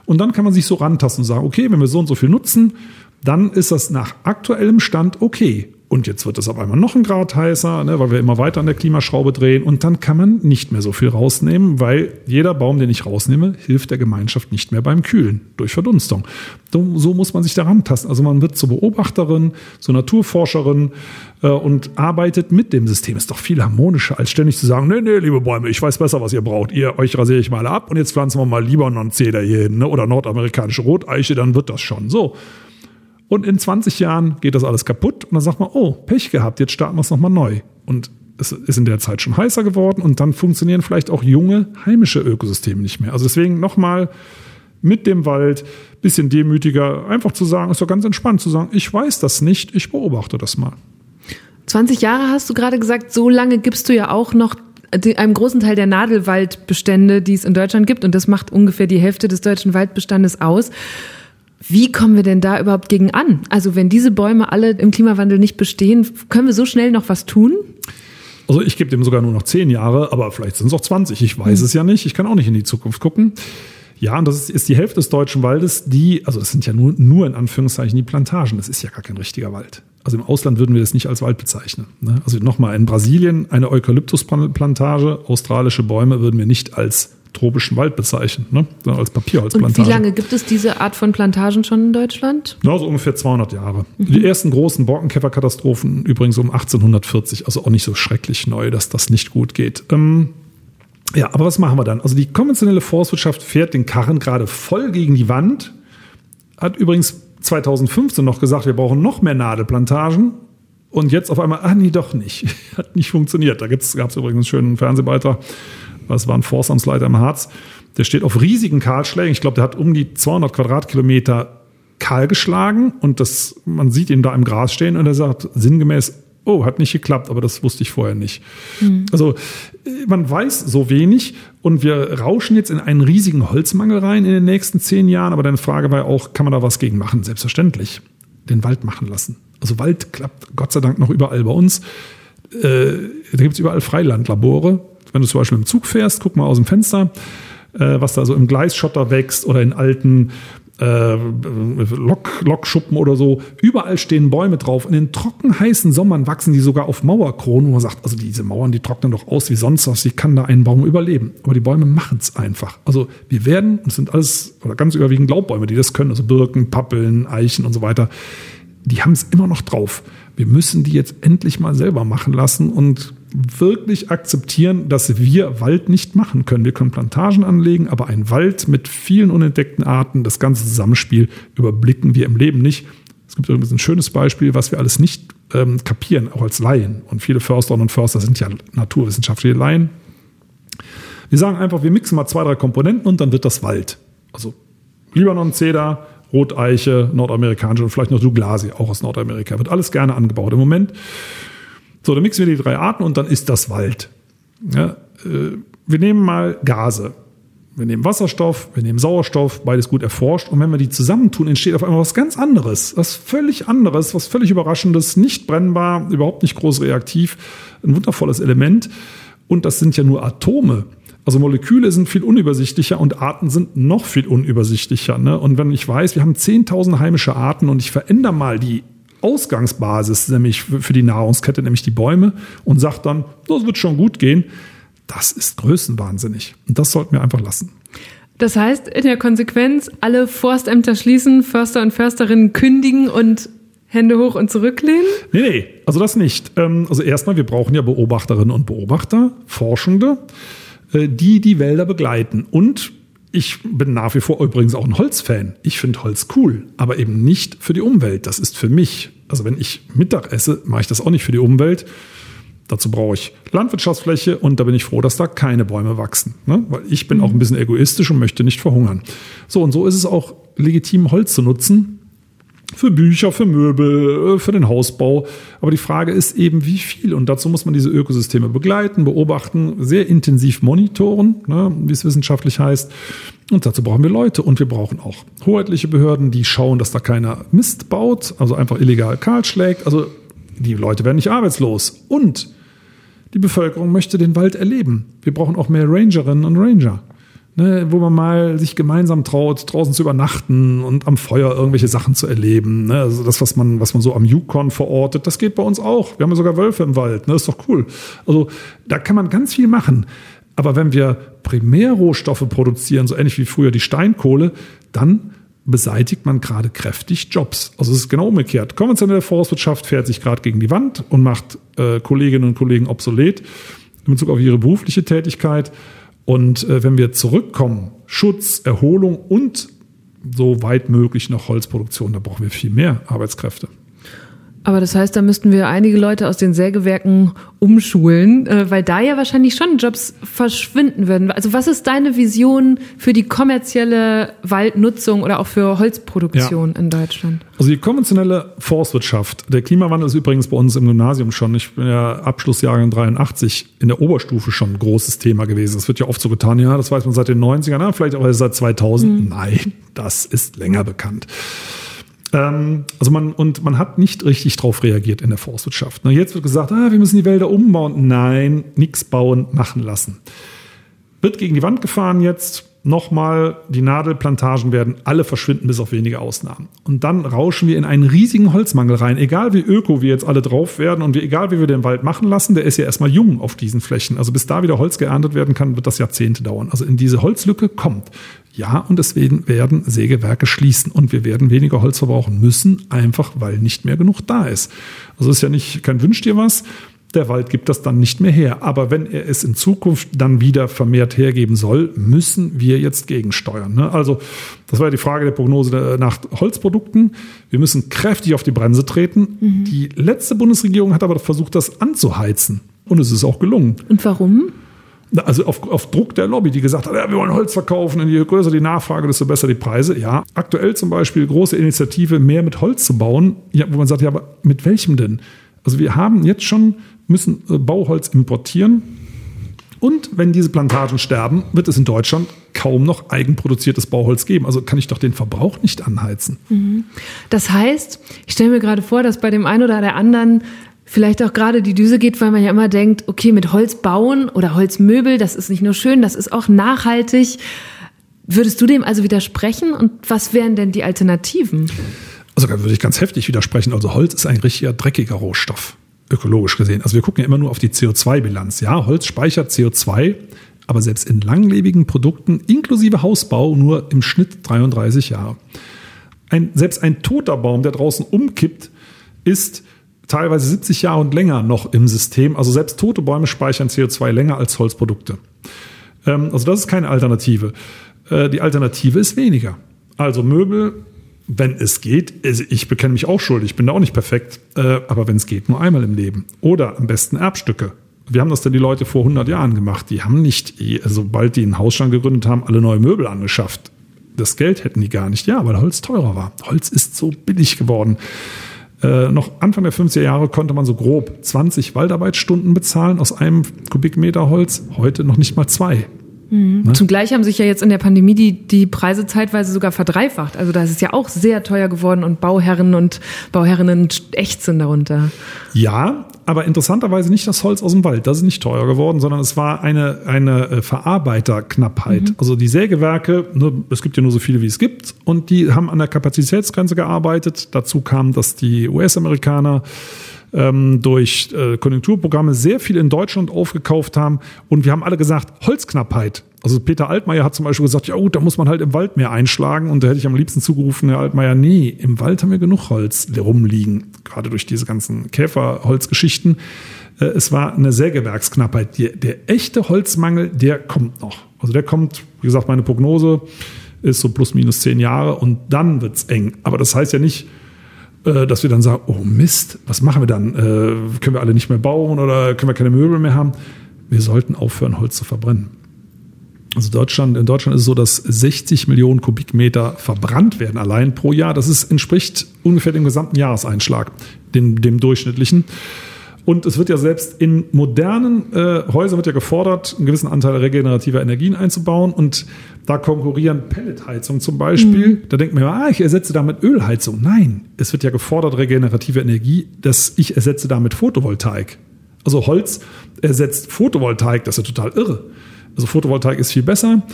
Und dann kann man sich so rantasten und sagen, okay, wenn wir so und so viel nutzen, dann ist das nach aktuellem Stand okay. Und jetzt wird es auf einmal noch 1 Grad heißer, ne, weil wir immer weiter an der Klimaschraube drehen. Und dann kann man nicht mehr so viel rausnehmen, weil jeder Baum, den ich rausnehme, hilft der Gemeinschaft nicht mehr beim Kühlen durch Verdunstung. So muss man sich daran tasten. Also man wird zur Beobachterin, zur Naturforscherin und arbeitet mit dem System. Ist doch viel harmonischer, als ständig zu sagen, nee, liebe Bäume, ich weiß besser, was ihr braucht. Euch rasiere ich mal alle ab und jetzt pflanzen wir mal Libanon-Zeder hier hin, ne, oder nordamerikanische Roteiche, dann wird das schon so. Und in 20 Jahren geht das alles kaputt und dann sagt man, oh, Pech gehabt, jetzt starten wir es nochmal neu. Und es ist in der Zeit schon heißer geworden und dann funktionieren vielleicht auch junge, heimische Ökosysteme nicht mehr. Also deswegen nochmal mit dem Wald, bisschen demütiger, einfach zu sagen, ist doch ganz entspannt zu sagen, ich weiß das nicht, ich beobachte das mal. 20 Jahre hast du gerade gesagt, so lange gibst du ja auch noch einem großen Teil der Nadelwaldbestände, die es in Deutschland gibt, und das macht ungefähr die Hälfte des deutschen Waldbestandes aus. Wie kommen wir denn da überhaupt gegen an? Also wenn diese Bäume alle im Klimawandel nicht bestehen, können wir so schnell noch was tun? Also ich gebe dem sogar nur noch 10 Jahre, aber vielleicht sind es auch 20. Ich weiß es ja nicht. Ich kann auch nicht in die Zukunft gucken. Ja, und das ist die Hälfte des deutschen Waldes, also es sind ja nur in Anführungszeichen die Plantagen. Das ist ja gar kein richtiger Wald. Also im Ausland würden wir das nicht als Wald bezeichnen. Ne? Also nochmal, in Brasilien eine Eukalyptusplantage, australische Bäume würden wir nicht als tropischen Wald bezeichnen, ne? Sondern als Papierholzplantage. Und wie lange gibt es diese Art von Plantagen schon in Deutschland? Ja, so ungefähr 200 Jahre. Die ersten großen Borkenkäferkatastrophen übrigens um 1840, also auch nicht so schrecklich neu, dass das nicht gut geht. Ja, aber was machen wir dann? Also die konventionelle Forstwirtschaft fährt den Karren gerade voll gegen die Wand, hat übrigens 2015 noch gesagt, wir brauchen noch mehr Nadelplantagen. Und jetzt auf einmal, nee, doch nicht. Hat nicht funktioniert. Da gab es übrigens einen schönen Fernsehbeitrag. Das war ein Forstamtsleiter im Harz. Der steht auf riesigen Kahlschlägen. Ich glaube, der hat um die 200 Quadratkilometer kahl geschlagen. Und man sieht ihn da im Gras stehen und er sagt sinngemäß, oh, hat nicht geklappt, aber das wusste ich vorher nicht. Also man weiß so wenig und wir rauschen jetzt in einen riesigen Holzmangel rein in den nächsten 10 Jahren. Aber deine Frage war auch, kann man da was gegen machen? Selbstverständlich. Den Wald machen lassen. Also Wald klappt Gott sei Dank noch überall bei uns. Da gibt es überall Freilandlabore. Wenn du zum Beispiel im Zug fährst, guck mal aus dem Fenster, was da so im Gleisschotter wächst oder in alten Lokschuppen oder so. Überall stehen Bäume drauf. In den trocken heißen Sommern wachsen die sogar auf Mauerkronen, wo man sagt, also diese Mauern, die trocknen doch aus wie sonst was. Wie kann da ein Baum überleben? Aber die Bäume machen es einfach. Also wir werden, und es sind alles oder ganz überwiegend Laubbäume, die das können, also Birken, Pappeln, Eichen und so weiter, die haben es immer noch drauf. Wir müssen die jetzt endlich mal selber machen lassen und wirklich akzeptieren, dass wir Wald nicht machen können. Wir können Plantagen anlegen, aber ein Wald mit vielen unentdeckten Arten, das ganze Zusammenspiel überblicken wir im Leben nicht. Es gibt übrigens ein schönes Beispiel, was wir alles nicht kapieren, auch als Laien. Und viele Försterinnen und Förster sind ja naturwissenschaftliche Laien. Wir sagen einfach, wir mixen mal 2, 3 Komponenten und dann wird das Wald. Also Libanon-Zeder, Roteiche, nordamerikanische und vielleicht noch Douglasie, auch aus Nordamerika. Wird alles gerne angebaut im Moment. So, dann mixen wir die 3 Arten und dann ist das Wald. Ja, wir nehmen mal Gase. Wir nehmen Wasserstoff, wir nehmen Sauerstoff, beides gut erforscht. Und wenn wir die zusammentun, entsteht auf einmal was ganz anderes. Was völlig anderes, was völlig Überraschendes, nicht brennbar, überhaupt nicht groß reaktiv. Ein wundervolles Element. Und das sind ja nur Atome. Also Moleküle sind viel unübersichtlicher und Arten sind noch viel unübersichtlicher. Ne? Und wenn ich weiß, wir haben 10.000 heimische Arten und ich verändere mal die Ausgangsbasis, nämlich für die Nahrungskette, nämlich die Bäume, und sage dann, das wird schon gut gehen, das ist größenwahnsinnig. Und das sollten wir einfach lassen. Das heißt, in der Konsequenz, alle Forstämter schließen, Förster und Försterinnen kündigen und Hände hoch und zurücklehnen? Nee, also das nicht. Also erstmal, wir brauchen ja Beobachterinnen und Beobachter, Forschende, die Wälder begleiten. Und ich bin nach wie vor übrigens auch ein Holzfan. Ich finde Holz cool, aber eben nicht für die Umwelt. Das ist für mich. Also wenn ich Mittag esse, mache ich das auch nicht für die Umwelt. Dazu brauche ich Landwirtschaftsfläche und da bin ich froh, dass da keine Bäume wachsen. Ne? Weil ich bin auch ein bisschen egoistisch und möchte nicht verhungern. So, und so ist es auch legitim, Holz zu nutzen. Für Bücher, für Möbel, für den Hausbau. Aber die Frage ist eben, wie viel? Und dazu muss man diese Ökosysteme begleiten, beobachten, sehr intensiv monitoren, ne, wie es wissenschaftlich heißt. Und dazu brauchen wir Leute. Und wir brauchen auch hoheitliche Behörden, die schauen, dass da keiner Mist baut, also einfach illegal kahl schlägt. Also die Leute werden nicht arbeitslos. Und die Bevölkerung möchte den Wald erleben. Wir brauchen auch mehr Rangerinnen und Ranger. ne, wo man mal sich gemeinsam traut, draußen zu übernachten und am Feuer irgendwelche Sachen zu erleben. Ne? Also das, was man so am Yukon verortet, das geht bei uns auch. Wir haben ja sogar Wölfe im Wald, ne? Ist doch cool. Also da kann man ganz viel machen. Aber wenn wir Primärrohstoffe produzieren, so ähnlich wie früher die Steinkohle, dann beseitigt man gerade kräftig Jobs. Also es ist genau umgekehrt. Konventionelle Forstwirtschaft fährt sich gerade gegen die Wand und macht Kolleginnen und Kollegen obsolet in Bezug auf ihre berufliche Tätigkeit. Und wenn wir zurückkommen, Schutz, Erholung und so weit möglich noch Holzproduktion, da brauchen wir viel mehr Arbeitskräfte. Aber das heißt, da müssten wir einige Leute aus den Sägewerken umschulen, weil da ja wahrscheinlich schon Jobs verschwinden würden. Also was ist deine Vision für die kommerzielle Waldnutzung oder auch für Holzproduktion in Deutschland? Also die konventionelle Forstwirtschaft, der Klimawandel ist übrigens bei uns im Gymnasium schon, ich bin ja Abschlussjahrgang 83, in der Oberstufe schon ein großes Thema gewesen. Es wird ja oft so getan, ja, das weiß man seit den 90ern, vielleicht auch seit 2000. Nein, das ist länger bekannt. Also man hat nicht richtig drauf reagiert in der Forstwirtschaft. Jetzt wird gesagt, wir müssen die Wälder umbauen. Nein, nichts bauen, machen lassen. Wird gegen die Wand gefahren jetzt. Nochmal, die Nadelplantagen werden alle verschwinden, bis auf wenige Ausnahmen. Und dann rauschen wir in einen riesigen Holzmangel rein. Egal wie öko wir jetzt alle drauf werden und egal wie wir den Wald machen lassen, der ist ja erstmal jung auf diesen Flächen. Also bis da wieder Holz geerntet werden kann, wird das Jahrzehnte dauern. Also in diese Holzlücke kommt. Ja, und deswegen werden Sägewerke schließen und wir werden weniger Holz verbrauchen müssen, einfach weil nicht mehr genug da ist. Also ist ja kein Wünsch dir was. Der Wald gibt das dann nicht mehr her. Aber wenn er es in Zukunft dann wieder vermehrt hergeben soll, müssen wir jetzt gegensteuern. Ne? Also das war ja die Frage der Prognose nach Holzprodukten. Wir müssen kräftig auf die Bremse treten. Die letzte Bundesregierung hat aber versucht, das anzuheizen. Und es ist auch gelungen. Und warum? Also auf Druck der Lobby, die gesagt hat, ja, wir wollen Holz verkaufen, und je größer die Nachfrage, desto besser die Preise. Ja, aktuell zum Beispiel große Initiative, mehr mit Holz zu bauen, ja, wo man sagt, ja, aber mit welchem denn? Also wir haben jetzt schon, müssen Bauholz importieren. Und wenn diese Plantagen sterben, wird es in Deutschland kaum noch eigenproduziertes Bauholz geben. Also kann ich doch den Verbrauch nicht anheizen. Das heißt, ich stelle mir gerade vor, dass bei dem einen oder der anderen vielleicht auch gerade die Düse geht, weil man ja immer denkt, okay, mit Holz bauen oder Holzmöbel, das ist nicht nur schön, das ist auch nachhaltig. Würdest du dem also widersprechen? Und was wären denn die Alternativen? Also da würde ich ganz heftig widersprechen. Also Holz ist ein richtiger dreckiger Rohstoff, ökologisch gesehen. Also wir gucken ja immer nur auf die CO2-Bilanz. Ja, Holz speichert CO2, aber selbst in langlebigen Produkten inklusive Hausbau nur im Schnitt 33 Jahre. Selbst ein toter Baum, der draußen umkippt, ist teilweise 70 Jahre und länger noch im System. Also selbst tote Bäume speichern CO2 länger als Holzprodukte. Also das ist keine Alternative. Die Alternative ist weniger. Also Möbel, wenn es geht, ich bekenne mich auch schuldig, ich bin da auch nicht perfekt, aber wenn es geht, nur einmal im Leben. Oder am besten Erbstücke. Wie haben das denn die Leute vor 100 Jahren gemacht? Die haben nicht, sobald die einen Hausstand gegründet haben, alle neue Möbel angeschafft. Das Geld hätten die gar nicht. Ja, weil Holz teurer war. Holz ist so billig geworden. Noch Anfang der 50er Jahre konnte man so grob 20 Waldarbeitsstunden bezahlen aus einem Kubikmeter Holz. Heute noch nicht mal 2. Ne? Zugleich haben sich ja jetzt in der Pandemie die Preise zeitweise sogar verdreifacht. Also da ist es ja auch sehr teuer geworden und Bauherren und Bauherrinnen ächzen darunter. Ja, aber interessanterweise nicht das Holz aus dem Wald. Das ist nicht teuer geworden, sondern es war eine Verarbeiterknappheit. Also die Sägewerke, es gibt ja nur so viele, wie es gibt, und die haben an der Kapazitätsgrenze gearbeitet. Dazu kam, dass die US-Amerikaner durch Konjunkturprogramme sehr viel in Deutschland aufgekauft haben. Und wir haben alle gesagt, Holzknappheit. Also Peter Altmaier hat zum Beispiel gesagt, ja gut, da muss man halt im Wald mehr einschlagen. Und da hätte ich am liebsten zugerufen, Herr Altmaier, nee, im Wald haben wir genug Holz rumliegen. Gerade durch diese ganzen Käferholzgeschichten. Es war eine Sägewerksknappheit. Der echte Holzmangel, der kommt noch. Also der kommt, wie gesagt, meine Prognose ist so plus minus 10 Jahre und dann wird's eng. Aber das heißt ja nicht, dass wir dann sagen, oh Mist, was machen wir dann? Können wir alle nicht mehr bauen oder können wir keine Möbel mehr haben? Wir sollten aufhören, Holz zu verbrennen. Also in Deutschland ist es so, dass 60 Millionen Kubikmeter verbrannt werden allein pro Jahr. Das entspricht ungefähr dem gesamten Jahreseinschlag, dem durchschnittlichen. Und es wird ja selbst in modernen Häusern wird ja gefordert, einen gewissen Anteil regenerativer Energien einzubauen. Und da konkurrieren Pelletheizungen zum Beispiel. Da denkt man ja, ich ersetze damit Ölheizung. Nein, es wird ja gefordert, regenerative Energie, dass ich ersetze damit Photovoltaik. Also Holz ersetzt Photovoltaik, das ist ja total irre. Also Photovoltaik ist viel besser.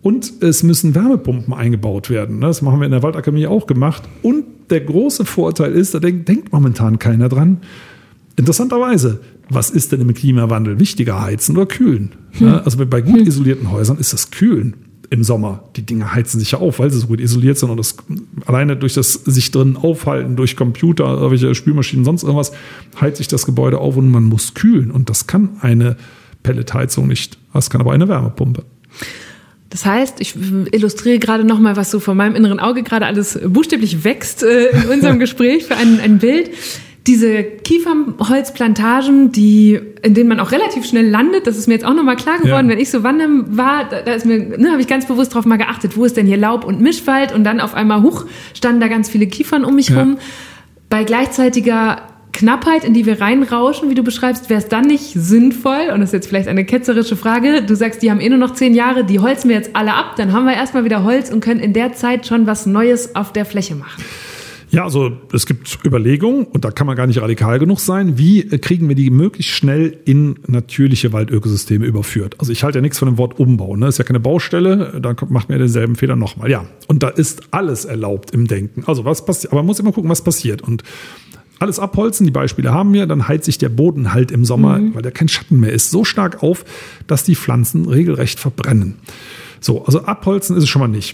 Und es müssen Wärmepumpen eingebaut werden. Das haben wir in der Waldakademie auch gemacht. Und der große Vorteil ist, da denkt momentan keiner dran, interessanterweise, was ist denn im Klimawandel wichtiger, heizen oder kühlen? Also bei gut isolierten Häusern ist das Kühlen im Sommer. Die Dinge heizen sich ja auf, weil sie so gut isoliert sind. Und das alleine durch das sich drin aufhalten, durch Computer, irgendwelche Spülmaschinen, sonst irgendwas, heizt sich das Gebäude auf und man muss kühlen. Und das kann eine Pelletheizung nicht. Das kann aber eine Wärmepumpe. Das heißt, ich illustriere gerade nochmal, was so vor meinem inneren Auge gerade alles buchstäblich wächst in unserem Gespräch für ein Bild. Diese Kiefernholzplantagen, in denen man auch relativ schnell landet, das ist mir jetzt auch nochmal klar geworden, wenn ich so wandern war, da ist mir, habe ich ganz bewusst drauf mal geachtet, wo ist denn hier Laub- und Mischwald und dann auf einmal standen da ganz viele Kiefern um mich rum. Bei gleichzeitiger Knappheit, in die wir reinrauschen, wie du beschreibst, wäre es dann nicht sinnvoll, und das ist jetzt vielleicht eine ketzerische Frage, du sagst, die haben nur noch 10 Jahre, die holzen wir jetzt alle ab, dann haben wir erstmal wieder Holz und können in der Zeit schon was Neues auf der Fläche machen. Ja, also es gibt Überlegungen, und da kann man gar nicht radikal genug sein, wie kriegen wir die möglichst schnell in natürliche Waldökosysteme überführt. Also ich halte ja nichts von dem Wort Umbau, ne? Ist ja keine Baustelle, da macht man ja denselben Fehler nochmal. Ja, und da ist alles erlaubt im Denken. Also was passiert, aber man muss immer gucken, was passiert. Und alles abholzen, die Beispiele haben wir, dann heizt sich der Boden halt im Sommer, weil da kein Schatten mehr ist, so stark auf, dass die Pflanzen regelrecht verbrennen. So, also abholzen ist es schon mal nicht.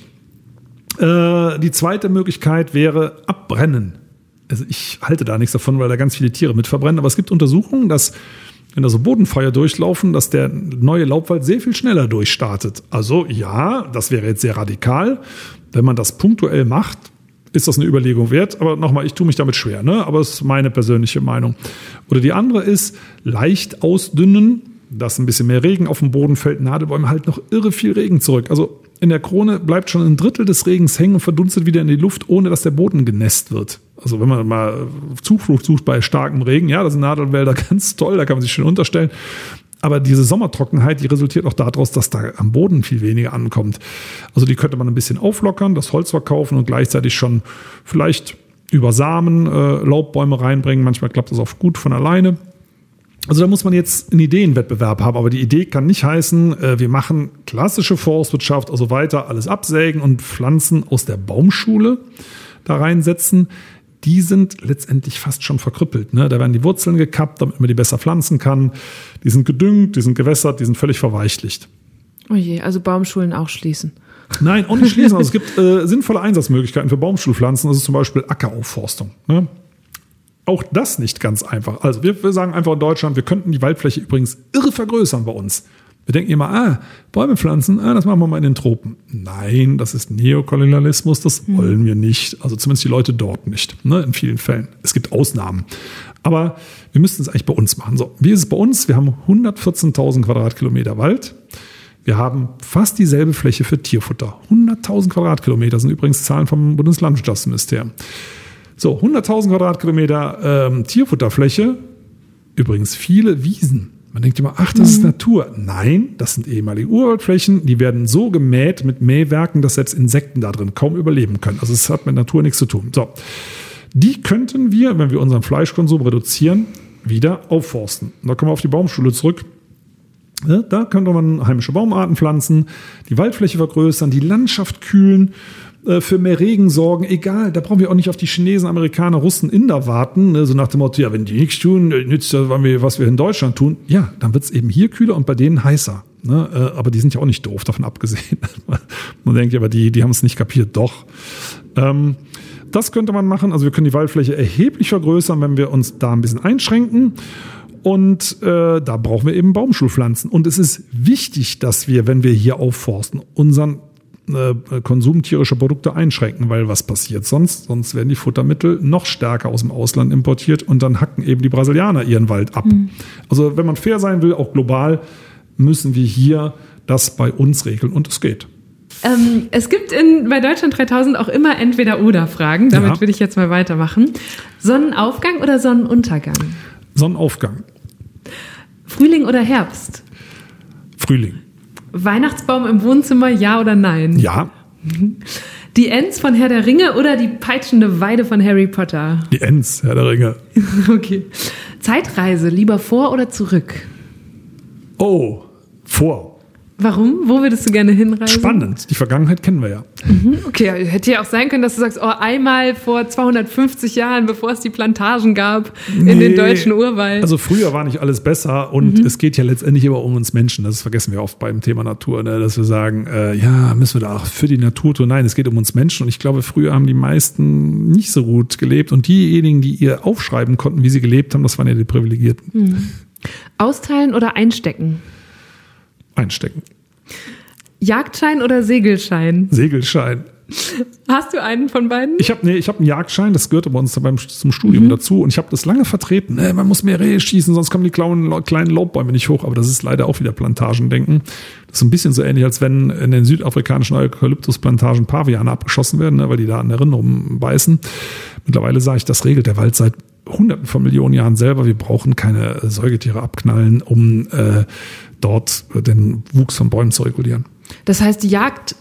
Die zweite Möglichkeit wäre abbrennen. Also ich halte da nichts davon, weil da ganz viele Tiere mit verbrennen. Aber es gibt Untersuchungen, dass, wenn da so Bodenfeuer durchlaufen, dass der neue Laubwald sehr viel schneller durchstartet. Also ja, das wäre jetzt sehr radikal. Wenn man das punktuell macht, ist das eine Überlegung wert. Aber nochmal, ich tue mich damit schwer, ne? Aber es ist meine persönliche Meinung. Oder die andere ist, leicht ausdünnen, dass ein bisschen mehr Regen auf dem Boden fällt. Nadelbäume halten noch irre viel Regen zurück. Also in der Krone bleibt schon 1/3 des Regens hängen und verdunstet wieder in die Luft, ohne dass der Boden genässt wird. Also wenn man mal Zuflucht sucht bei starkem Regen, ja, das sind Nadelwälder ganz toll, da kann man sich schön unterstellen. Aber diese Sommertrockenheit, die resultiert auch daraus, dass da am Boden viel weniger ankommt. Also die könnte man ein bisschen auflockern, das Holz verkaufen und gleichzeitig schon vielleicht über Samen Laubbäume reinbringen. Manchmal klappt das auch gut von alleine. Also da muss man jetzt einen Ideenwettbewerb haben, aber die Idee kann nicht heißen, wir machen klassische Forstwirtschaft, also weiter alles absägen und Pflanzen aus der Baumschule da reinsetzen. Die sind letztendlich fast schon verkrüppelt, ne? Da werden die Wurzeln gekappt, damit man die besser pflanzen kann. Die sind gedüngt, die sind gewässert, die sind völlig verweichlicht. Oh je, also Baumschulen auch schließen. Nein, auch nicht schließen. Also es gibt sinnvolle Einsatzmöglichkeiten für Baumschulpflanzen. Das ist zum Beispiel Ackeraufforstung, ne? Auch das nicht ganz einfach. Also wir sagen einfach in Deutschland, wir könnten die Waldfläche übrigens irre vergrößern bei uns. Wir denken immer, Bäume pflanzen, das machen wir mal in den Tropen. Nein, das ist Neokolonialismus, das wollen wir nicht. Also zumindest die Leute dort nicht, ne, in vielen Fällen. Es gibt Ausnahmen. Aber wir müssten es eigentlich bei uns machen. So, wie ist es bei uns? Wir haben 114.000 Quadratkilometer Wald. Wir haben fast dieselbe Fläche für Tierfutter. 100.000 Quadratkilometer sind übrigens Zahlen vom Bundeslandwirtschaftsministerium. So, 100.000 Quadratkilometer Tierfutterfläche, übrigens viele Wiesen. Man denkt immer, das ist Natur. Nein, das sind ehemalige Urwaldflächen, die werden so gemäht mit Mähwerken, dass selbst Insekten da drin kaum überleben können. Also es hat mit Natur nichts zu tun. So, die könnten wir, wenn wir unseren Fleischkonsum reduzieren, wieder aufforsten. Und da kommen wir auf die Baumschule zurück. Ja, da könnte man heimische Baumarten pflanzen, die Waldfläche vergrößern, die Landschaft kühlen, für mehr Regen sorgen, egal, da brauchen wir auch nicht auf die Chinesen, Amerikaner, Russen, Inder warten, ne, so nach dem Motto, ja, wenn die nichts tun, nützt das, was wir in Deutschland tun. Ja, dann wird es eben hier kühler und bei denen heißer. Ne? Aber die sind ja auch nicht doof, davon abgesehen. Man denkt ja, aber die haben es nicht kapiert. Doch. Das könnte man machen. Also wir können die Waldfläche erheblich vergrößern, wenn wir uns da ein bisschen einschränken. Und da brauchen wir eben Baumschulpflanzen. Und es ist wichtig, dass wir, wenn wir hier aufforsten, unseren Konsum tierischer Produkte einschränken, weil was passiert sonst? Sonst werden die Futtermittel noch stärker aus dem Ausland importiert und dann hacken eben die Brasilianer ihren Wald ab. Also wenn man fair sein will, auch global, müssen wir hier das bei uns regeln und es geht. Es gibt bei Deutschland 3000 auch immer Entweder-Oder-Fragen. Damit will ich jetzt mal weitermachen. Sonnenaufgang oder Sonnenuntergang? Sonnenaufgang. Frühling oder Herbst? Frühling. Weihnachtsbaum im Wohnzimmer, ja oder nein? Ja. Die Ents von Herr der Ringe oder die peitschende Weide von Harry Potter? Die Ents, Herr der Ringe. Okay. Zeitreise, lieber vor oder zurück? Oh, vor. Warum? Wo würdest du gerne hinreisen? Spannend. Die Vergangenheit kennen wir ja. Okay, hätte ja auch sein können, dass du sagst, einmal vor 250 Jahren, bevor es die Plantagen gab, in den deutschen Urwald. Also früher war nicht alles besser und es geht ja letztendlich immer um uns Menschen. Das vergessen wir oft beim Thema Natur, ne? Dass wir sagen, müssen wir da auch für die Natur tun. Nein, es geht um uns Menschen und ich glaube, früher haben die meisten nicht so gut gelebt und diejenigen, die ihr aufschreiben konnten, wie sie gelebt haben, das waren ja die Privilegierten. Austeilen oder einstecken? Einstecken. Jagdschein oder Segelschein? Segelschein. Hast du einen von beiden? Ich habe einen Jagdschein, das gehörte bei uns zum Studium dazu und ich habe das lange vertreten. Man muss mehr Rehe schießen, sonst kommen die kleinen Laubbäume nicht hoch. Aber das ist leider auch wieder Plantagendenken. Das ist ein bisschen so ähnlich, als wenn in den südafrikanischen Eukalyptusplantagen Paviane abgeschossen werden, ne, weil die da an der Rinde rumbeißen. Mittlerweile sage ich, das regelt der Wald seit Hunderten von Millionen Jahren selber. Wir brauchen keine Säugetiere abknallen, um dort den Wuchs von Bäumen zu regulieren. Das heißt, die Jagd,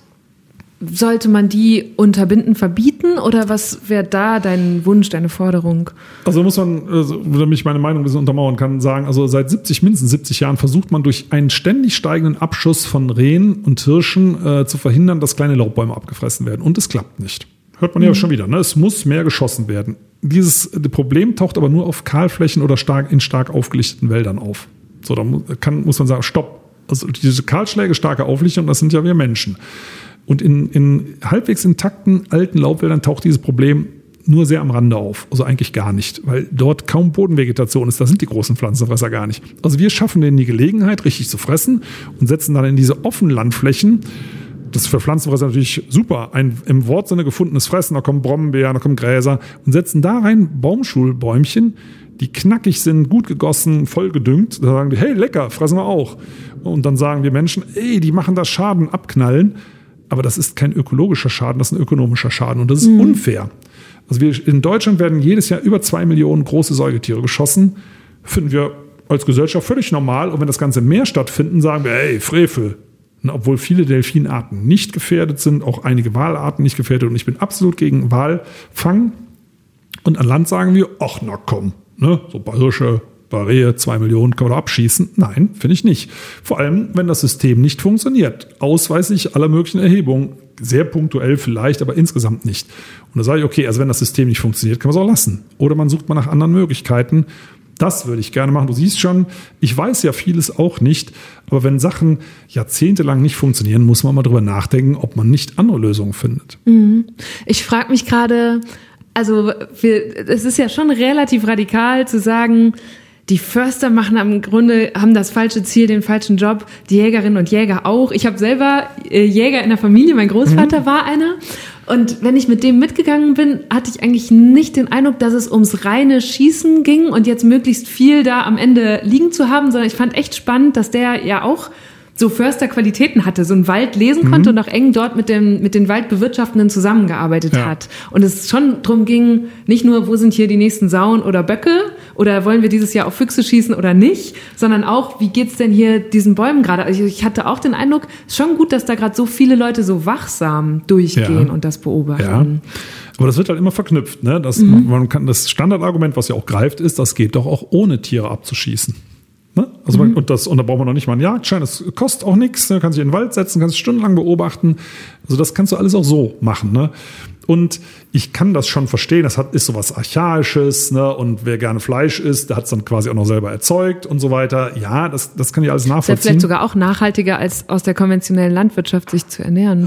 sollte man die unterbinden, verbieten oder was wäre da dein Wunsch, deine Forderung? Also muss man, damit ich meine Meinung ein bisschen untermauern kann, sagen, also seit mindestens 70 Jahren versucht man durch einen ständig steigenden Abschuss von Rehen und Hirschen zu verhindern, dass kleine Laubbäume abgefressen werden. Und es klappt nicht. Hört man ja schon wieder, ne? Es muss mehr geschossen werden. Dieses Problem taucht aber nur auf Kahlflächen oder in stark aufgelichteten Wäldern auf. So, da muss man sagen, stopp. Also diese Kahlschläge, starke Auflichtung, das sind ja wir Menschen. Und in halbwegs intakten alten Laubwäldern taucht dieses Problem nur sehr am Rande auf. Also eigentlich gar nicht, weil dort kaum Bodenvegetation ist. Da sind die großen Pflanzenfresser gar nicht. Also wir schaffen denen die Gelegenheit, richtig zu fressen und setzen dann in diese offenen Landflächen, das ist für Pflanzenfresser natürlich super, ein im Wortsinne gefundenes Fressen, da kommen Brombeeren, da kommen Gräser und setzen da rein Baumschulbäumchen, die knackig sind, gut gegossen, voll gedüngt. Da sagen die, hey, lecker, fressen wir auch. Und dann sagen wir Menschen, die machen da Schaden, abknallen. Aber das ist kein ökologischer Schaden, das ist ein ökonomischer Schaden. Und das ist unfair. Also in Deutschland werden jedes Jahr über 2 Millionen große Säugetiere geschossen. Finden wir als Gesellschaft völlig normal. Und wenn das Ganze mehr stattfinden, sagen wir, Frevel. Obwohl viele Delfinarten nicht gefährdet sind, auch einige Walarten nicht gefährdet. Und ich bin absolut gegen Walfang. Und an Land sagen wir, ach na komm, ne? So bei Hirsche, bei Rehe, 2 Millionen kann man da abschießen. Nein, finde ich nicht. Vor allem, wenn das System nicht funktioniert. Ausweislich aller möglichen Erhebungen. Sehr punktuell vielleicht, aber insgesamt nicht. Und da sage ich, okay, also wenn das System nicht funktioniert, kann man es auch lassen. Oder man sucht mal nach anderen Möglichkeiten. Das würde ich gerne machen. Du siehst schon, ich weiß ja vieles auch nicht, aber wenn Sachen jahrzehntelang nicht funktionieren, muss man mal drüber nachdenken, ob man nicht andere Lösungen findet. Ich frage mich gerade, also es ist ja schon relativ radikal zu sagen, die Förster haben das falsche Ziel, den falschen Job, die Jägerinnen und Jäger auch. Ich habe selber Jäger in der Familie, mein Großvater war einer. Und wenn ich mit dem mitgegangen bin, hatte ich eigentlich nicht den Eindruck, dass es ums reine Schießen ging und jetzt möglichst viel da am Ende liegen zu haben, sondern ich fand echt spannend, dass der ja auch so Försterqualitäten hatte, so einen Wald lesen konnte und auch eng dort mit den Waldbewirtschaftenden zusammengearbeitet hat. Und es schon drum ging, nicht nur, wo sind hier die nächsten Sauen oder Böcke oder wollen wir dieses Jahr auf Füchse schießen oder nicht, sondern auch, wie geht's denn hier diesen Bäumen gerade? Also ich hatte auch den Eindruck, es ist schon gut, dass da gerade so viele Leute so wachsam durchgehen und das beobachten. Ja. Aber das wird halt immer verknüpft, ne? Man kann, das Standardargument, was ja auch greift, ist, das geht doch auch ohne Tiere abzuschießen. Ne? Also und da braucht man noch nicht mal einen Jagdschein, das kostet auch nichts, ne? Kannst dich in den Wald setzen, kannst stundenlang beobachten. Also das kannst du alles auch so machen, ne? Und ich kann das schon verstehen, ist sowas Archaisches, ne? Und wer gerne Fleisch isst, der hat es dann quasi auch noch selber erzeugt und so weiter. Ja, das kann ich alles nachvollziehen. Ist ja vielleicht sogar auch nachhaltiger, als aus der konventionellen Landwirtschaft sich zu ernähren.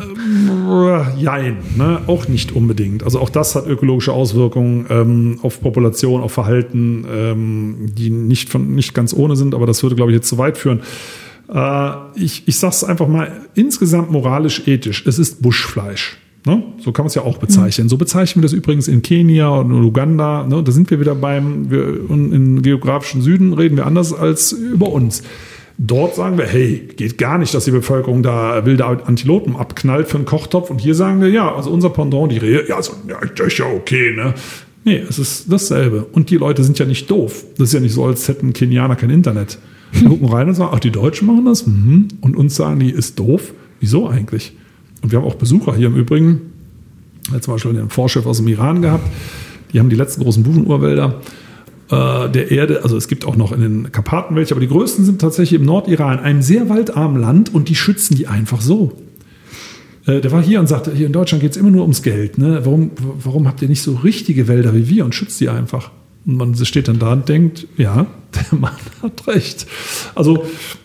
Jein, ne? Auch nicht unbedingt. Also auch das hat ökologische Auswirkungen auf Population, auf Verhalten, die nicht ganz ohne sind, aber das würde, glaube ich, jetzt zu weit führen. Ich sage es einfach mal, insgesamt moralisch, ethisch, es ist Buschfleisch. Ne? So kann man es ja auch bezeichnen. So bezeichnen wir das übrigens in Kenia und in Uganda. Ne? Da sind wir wieder im geografischen Süden reden wir anders als über uns. Dort sagen wir, hey, geht gar nicht, dass die Bevölkerung da wilde Antilopen abknallt für einen Kochtopf. Und hier sagen wir, ja, also unser Pendant, die Rehe, das ist ja okay, ne? Nee, es ist dasselbe. Und die Leute sind ja nicht doof. Das ist ja nicht so, als hätten Kenianer kein Internet. Die gucken rein und sagen, ach, die Deutschen machen das? Und uns sagen, die ist doof. Wieso eigentlich? Und wir haben auch Besucher hier im Übrigen, zum Beispiel den Vorchef aus dem Iran gehabt, die haben die letzten großen Buchenurwälder der Erde. Also es gibt auch noch in den Karpaten welche, aber die größten sind tatsächlich im Nordiran, einem sehr waldarmen Land, und die schützen die einfach so. Der war hier und sagte, hier in Deutschland geht es immer nur ums Geld. Ne? Warum habt ihr nicht so richtige Wälder wie wir und schützt die einfach? Und man steht dann da und denkt, ja, der Mann hat recht. Also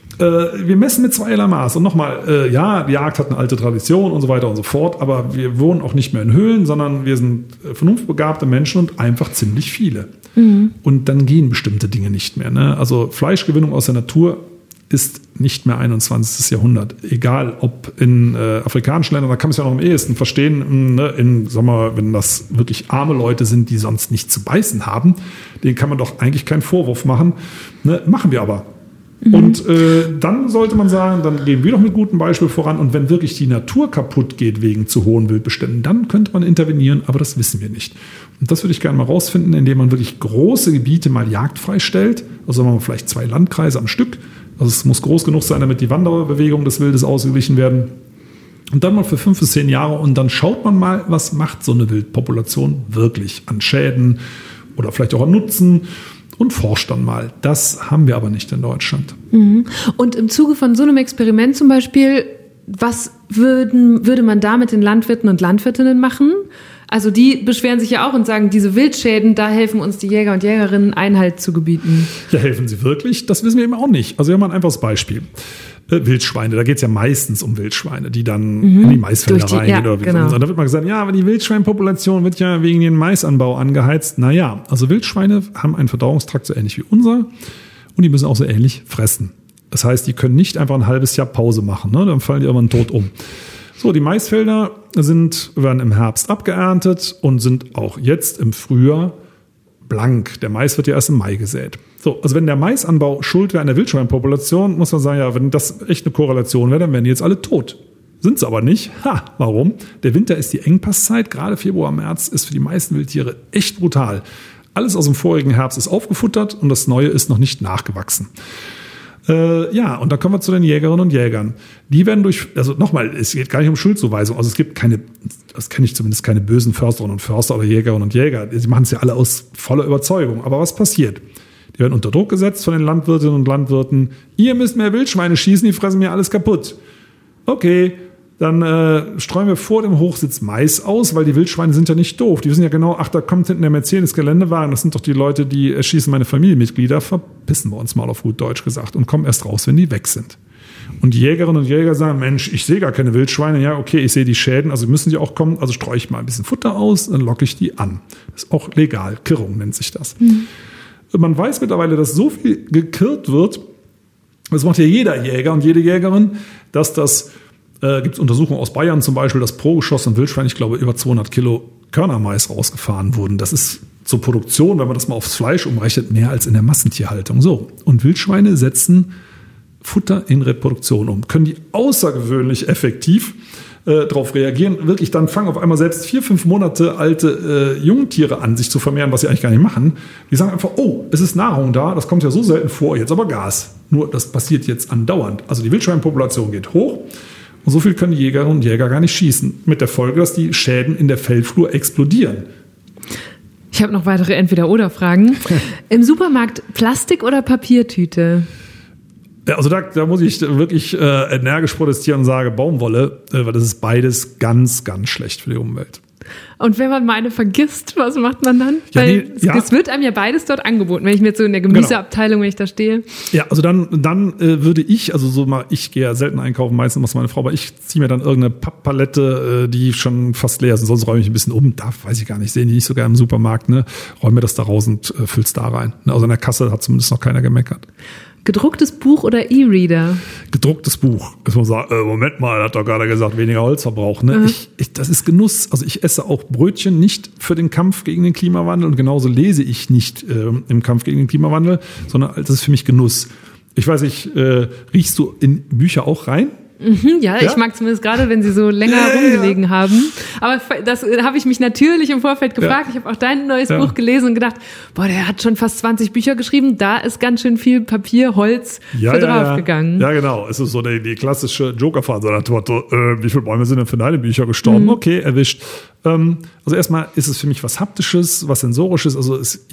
wir messen mit zweierlei Maß. Und nochmal, ja, die Jagd hat eine alte Tradition und so weiter und so fort, aber wir wohnen auch nicht mehr in Höhlen, sondern wir sind vernunftbegabte Menschen und einfach ziemlich viele. Mhm. Und dann gehen bestimmte Dinge nicht mehr. Ne? Also Fleischgewinnung aus der Natur ist nicht mehr 21. Jahrhundert. Egal, ob in afrikanischen Ländern, da kann man es ja noch am ehesten verstehen, ne, wenn das wirklich arme Leute sind, die sonst nichts zu beißen haben, denen kann man doch eigentlich keinen Vorwurf machen. Ne, machen wir aber. Mhm. Und dann sollte man sagen, dann gehen wir doch mit gutem Beispiel voran. Und wenn wirklich die Natur kaputt geht wegen zu hohen Wildbeständen, dann könnte man intervenieren, aber das wissen wir nicht. Und das würde ich gerne mal rausfinden, indem man wirklich große Gebiete mal jagdfrei stellt. Also sagen wir mal vielleicht 2 Landkreise am Stück. Also es muss groß genug sein, damit die Wanderbewegung des Wildes ausgeglichen werden. Und dann mal für 5 bis 10 Jahre, und dann schaut man mal, was macht so eine Wildpopulation wirklich an Schäden oder vielleicht auch an Nutzen, und forscht dann mal. Das haben wir aber nicht in Deutschland. Mhm. Und im Zuge von so einem Experiment zum Beispiel, was würde man da mit den Landwirten und Landwirtinnen machen? Also die beschweren sich ja auch und sagen, diese Wildschäden, da helfen uns die Jäger und Jägerinnen, Einhalt zu gebieten. Ja, helfen sie wirklich? Das wissen wir eben auch nicht. Also wir haben ein einfaches Beispiel. Wildschweine, da geht es ja meistens um Wildschweine, die dann in die Maisfelder reingehen. Ja, genau. Und da wird mal gesagt, ja, aber die Wildschweinpopulation wird ja wegen dem Maisanbau angeheizt. Naja, also Wildschweine haben einen Verdauungstrakt so ähnlich wie unser, und die müssen auch so ähnlich fressen. Das heißt, die können nicht einfach ein halbes Jahr Pause machen, ne? Dann fallen die irgendwann tot um. So, die Maisfelder werden im Herbst abgeerntet und sind auch jetzt im Frühjahr blank. Der Mais wird ja erst im Mai gesät. So, also wenn der Maisanbau schuld wäre an der Wildschweinpopulation, muss man sagen, ja, wenn das echt eine Korrelation wäre, dann wären die jetzt alle tot. Sind sie aber nicht. Warum? Der Winter ist die Engpasszeit. Gerade Februar, März ist für die meisten Wildtiere echt brutal. Alles aus dem vorigen Herbst ist aufgefuttert und das Neue ist noch nicht nachgewachsen. Und da kommen wir zu den Jägerinnen und Jägern. Die werden es geht gar nicht um Schuldzuweisung. Also es gibt das kenne ich zumindest, keine bösen Försterinnen und Förster oder Jägerinnen und Jäger. Sie machen es ja alle aus voller Überzeugung. Aber was passiert? Die werden unter Druck gesetzt von den Landwirtinnen und Landwirten. Ihr müsst mehr Wildschweine schießen, die fressen mir alles kaputt. Okay, dann streuen wir vor dem Hochsitz Mais aus, weil die Wildschweine sind ja nicht doof. Die wissen ja genau, da kommt hinten der Mercedes-Geländewagen, das sind doch die Leute, die erschießen meine Familienmitglieder. Verpissen wir uns mal auf gut Deutsch gesagt und kommen erst raus, wenn die weg sind. Und die Jägerinnen und Jäger sagen, Mensch, ich sehe gar keine Wildschweine. Ja, okay, ich sehe die Schäden, also müssen die auch kommen. Also streue ich mal ein bisschen Futter aus, dann locke ich die an. Das ist auch legal, Kirrung nennt sich das. Mhm. Man weiß mittlerweile, dass so viel gekirrt wird, das macht ja jeder Jäger und jede Jägerin, dass das gibt es Untersuchungen aus Bayern zum Beispiel, dass pro geschossenen Wildschwein, ich glaube, über 200 Kilo Körnermais rausgefahren wurden. Das ist zur Produktion, wenn man das mal aufs Fleisch umrechnet, mehr als in der Massentierhaltung. So. Und Wildschweine setzen Futter in Reproduktion um. Können die außergewöhnlich effektiv darauf reagieren. Wirklich, dann fangen auf einmal selbst 4-5 Monate alte Jungtiere an, sich zu vermehren, was sie eigentlich gar nicht machen. Die sagen einfach, oh, es ist Nahrung da, das kommt ja so selten vor, jetzt aber Gas. Nur, das passiert jetzt andauernd. Also die Wildschweinpopulation geht hoch. Und so viel können die Jägerinnen und Jäger gar nicht schießen. Mit der Folge, dass die Schäden in der Fellflur explodieren. Ich habe noch weitere Entweder-oder-Fragen. Im Supermarkt Plastik- oder Papiertüte? Ja, also da muss ich wirklich energisch protestieren und sage Baumwolle, weil das ist beides ganz, ganz schlecht für die Umwelt. Und wenn man meine vergisst, was macht man dann? Ja, weil es wird einem ja beides dort angeboten, wenn ich mir jetzt so in der Gemüseabteilung, wenn ich da stehe. Ja, also dann würde ich, ich gehe ja selten einkaufen, meistens macht meine Frau, aber ich ziehe mir dann irgendeine Papppalette, die schon fast leer ist, sonst räume ich ein bisschen um, weiß ich gar nicht, sehen die nicht sogar im Supermarkt, ne? Räume mir das da raus und füll's da rein. Also in der Kasse hat zumindest noch keiner gemeckert. Gedrucktes Buch oder E-Reader? Gedrucktes Buch. Dass man sagt, Moment mal, hat doch gerade gesagt, weniger Holzverbrauch. Ne? Das ist Genuss. Also ich esse auch Brötchen nicht für den Kampf gegen den Klimawandel und genauso lese ich nicht im Kampf gegen den Klimawandel, sondern das ist für mich Genuss. Ich weiß nicht, riechst du in Bücher auch rein? Ja, ich mag zumindest gerade, wenn sie so länger rumgelegen haben. Aber das habe ich mich natürlich im Vorfeld gefragt. Ja. Ich habe auch dein neues Buch gelesen und gedacht, der hat schon fast 20 Bücher geschrieben. Da ist ganz schön viel Papier, Holz für draufgegangen. Ja, genau. Es ist so die klassische Joker-Phase. Wie viele Bäume sind denn für deine Bücher gestorben? Okay, erwischt. Also erstmal ist es für mich was Haptisches, was Sensorisches. Also ich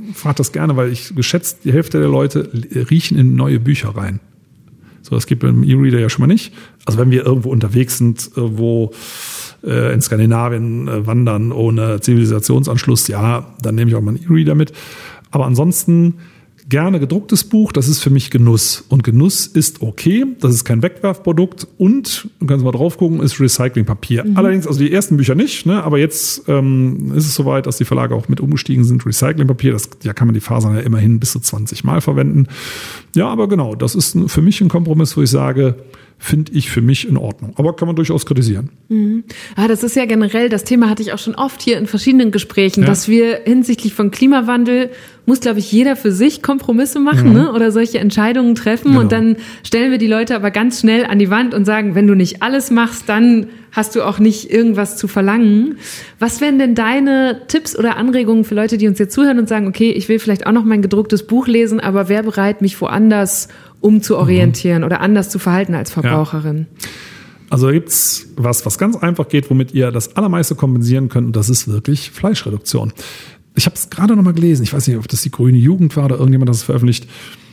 frage das gerne, weil ich geschätzt, die Hälfte der Leute riechen in neue Bücher rein. So, das gibt beim E-Reader ja schon mal nicht. Also wenn wir irgendwo unterwegs sind, wo in Skandinavien wandern ohne Zivilisationsanschluss, ja, dann nehme ich auch mal einen E-Reader mit. Aber ansonsten gerne gedrucktes Buch, das ist für mich Genuss. Und Genuss ist okay, das ist kein Wegwerfprodukt und, du kannst mal drauf gucken, ist Recyclingpapier. Allerdings, also die ersten Bücher nicht, ne? Aber jetzt ist es soweit, dass die Verlage auch mit umgestiegen sind. Recyclingpapier, da kann man die Fasern ja immerhin bis zu 20 Mal verwenden. Ja, aber genau, das ist für mich ein Kompromiss, wo ich sage, finde ich für mich in Ordnung. Aber kann man durchaus kritisieren. Das ist ja generell, das Thema hatte ich auch schon oft hier in verschiedenen Gesprächen, dass wir hinsichtlich von Klimawandel muss, glaube ich, jeder für sich Kompromisse machen, ne? Oder solche Entscheidungen treffen. Genau. Und dann stellen wir die Leute aber ganz schnell an die Wand und sagen, wenn du nicht alles machst, dann hast du auch nicht irgendwas zu verlangen. Was wären denn deine Tipps oder Anregungen für Leute, die uns jetzt zuhören und sagen, okay, ich will vielleicht auch noch mein gedrucktes Buch lesen, aber wäre bereit, mich woanders umzuorientieren oder anders zu verhalten als Verbraucherin? Ja. Also da gibt's was ganz einfach geht, womit ihr das Allermeiste kompensieren könnt, und das ist wirklich Fleischreduktion. Ich habe es gerade noch mal gelesen, ich weiß nicht, ob das die Grüne Jugend war oder irgendjemand das veröffentlicht.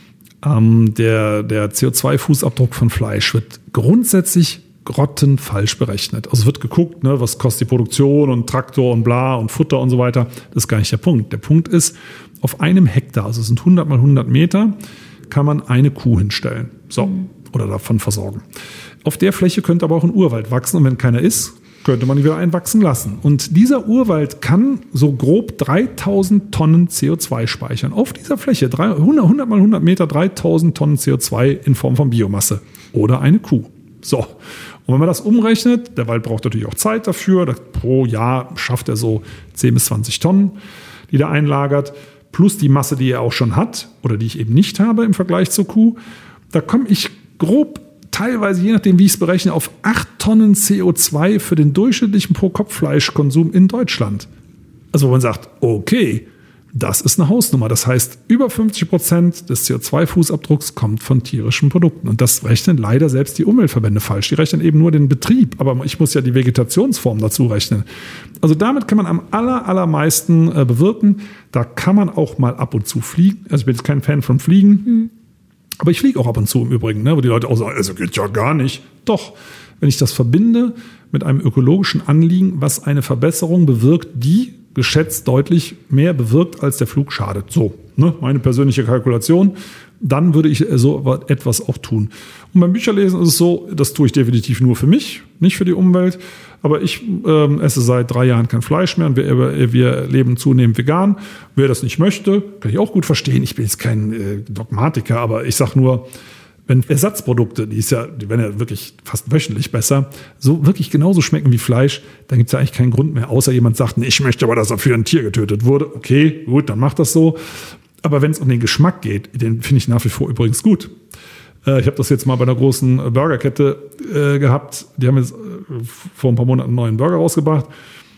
Der CO2-Fußabdruck von Fleisch wird grundsätzlich grottenfalsch berechnet. Also es wird geguckt, ne, was kostet die Produktion und Traktor und bla und Futter und so weiter. Das ist gar nicht der Punkt. Der Punkt ist, auf einem Hektar, also es sind 100 mal 100 Meter, kann man eine Kuh hinstellen. So, oder davon versorgen. Auf der Fläche könnte aber auch ein Urwald wachsen, und wenn keiner ist, könnte man ihn wieder einwachsen lassen. Und dieser Urwald kann so grob 3000 Tonnen CO2 speichern. Auf dieser Fläche, 100 mal 100 Meter, 3000 Tonnen CO2 in Form von Biomasse. Oder eine Kuh. So. Und wenn man das umrechnet, der Wald braucht natürlich auch Zeit dafür. Pro Jahr schafft er so 10 bis 20 Tonnen, die er einlagert. Plus die Masse, die er auch schon hat oder die ich eben nicht habe im Vergleich zur Kuh. Da komme ich grob teilweise, je nachdem, wie ich es berechne, auf 8 Tonnen CO2 für den durchschnittlichen Pro-Kopf-Fleischkonsum in Deutschland. Also wo man sagt, okay, das ist eine Hausnummer. Das heißt, über 50% des CO2-Fußabdrucks kommt von tierischen Produkten. Und das rechnen leider selbst die Umweltverbände falsch. Die rechnen eben nur den Betrieb, aber ich muss ja die Vegetationsform dazu rechnen. Also damit kann man am allermeisten bewirken. Da kann man auch mal ab und zu fliegen. Also ich bin jetzt kein Fan von Fliegen. Aber ich fliege auch ab und zu im Übrigen, ne, wo die Leute auch sagen, also geht ja gar nicht. Doch, wenn ich das verbinde mit einem ökologischen Anliegen, was eine Verbesserung bewirkt, die geschätzt deutlich mehr bewirkt, als der Flug schadet. So, ne, meine persönliche Kalkulation. Dann würde ich so etwas auch tun. Und beim Bücherlesen ist es so, das tue ich definitiv nur für mich, nicht für die Umwelt. Aber ich esse seit 3 Jahren kein Fleisch mehr und wir leben zunehmend vegan. Wer das nicht möchte, kann ich auch gut verstehen. Ich bin jetzt kein Dogmatiker, aber ich sage nur, wenn Ersatzprodukte, die werden ja wirklich fast wöchentlich besser, so wirklich genauso schmecken wie Fleisch, dann gibt es ja eigentlich keinen Grund mehr, außer jemand sagt, nee, ich möchte aber, dass dafür ein Tier getötet wurde. Okay, gut, dann macht das so. Aber wenn es um den Geschmack geht, den finde ich nach wie vor übrigens gut. Ich habe das jetzt mal bei einer großen Burgerkette gehabt. Die haben jetzt vor ein paar Monaten einen neuen Burger rausgebracht.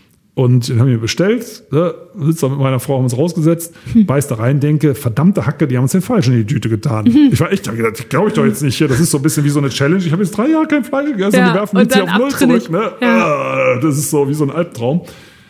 Und den haben wir bestellt. Sitzt da mit meiner Frau, haben uns rausgesetzt, beißt da rein, denke, verdammte Hacke, die haben uns den Falsch in die Tüte getan. Ich war echt, das glaube ich doch jetzt nicht hier. Das ist so ein bisschen wie so eine Challenge. Ich habe jetzt 3 Jahre kein Fleisch gegessen und die werfen jetzt hier auf 0 zurück. Ne? Ja. Das ist so wie so ein Albtraum.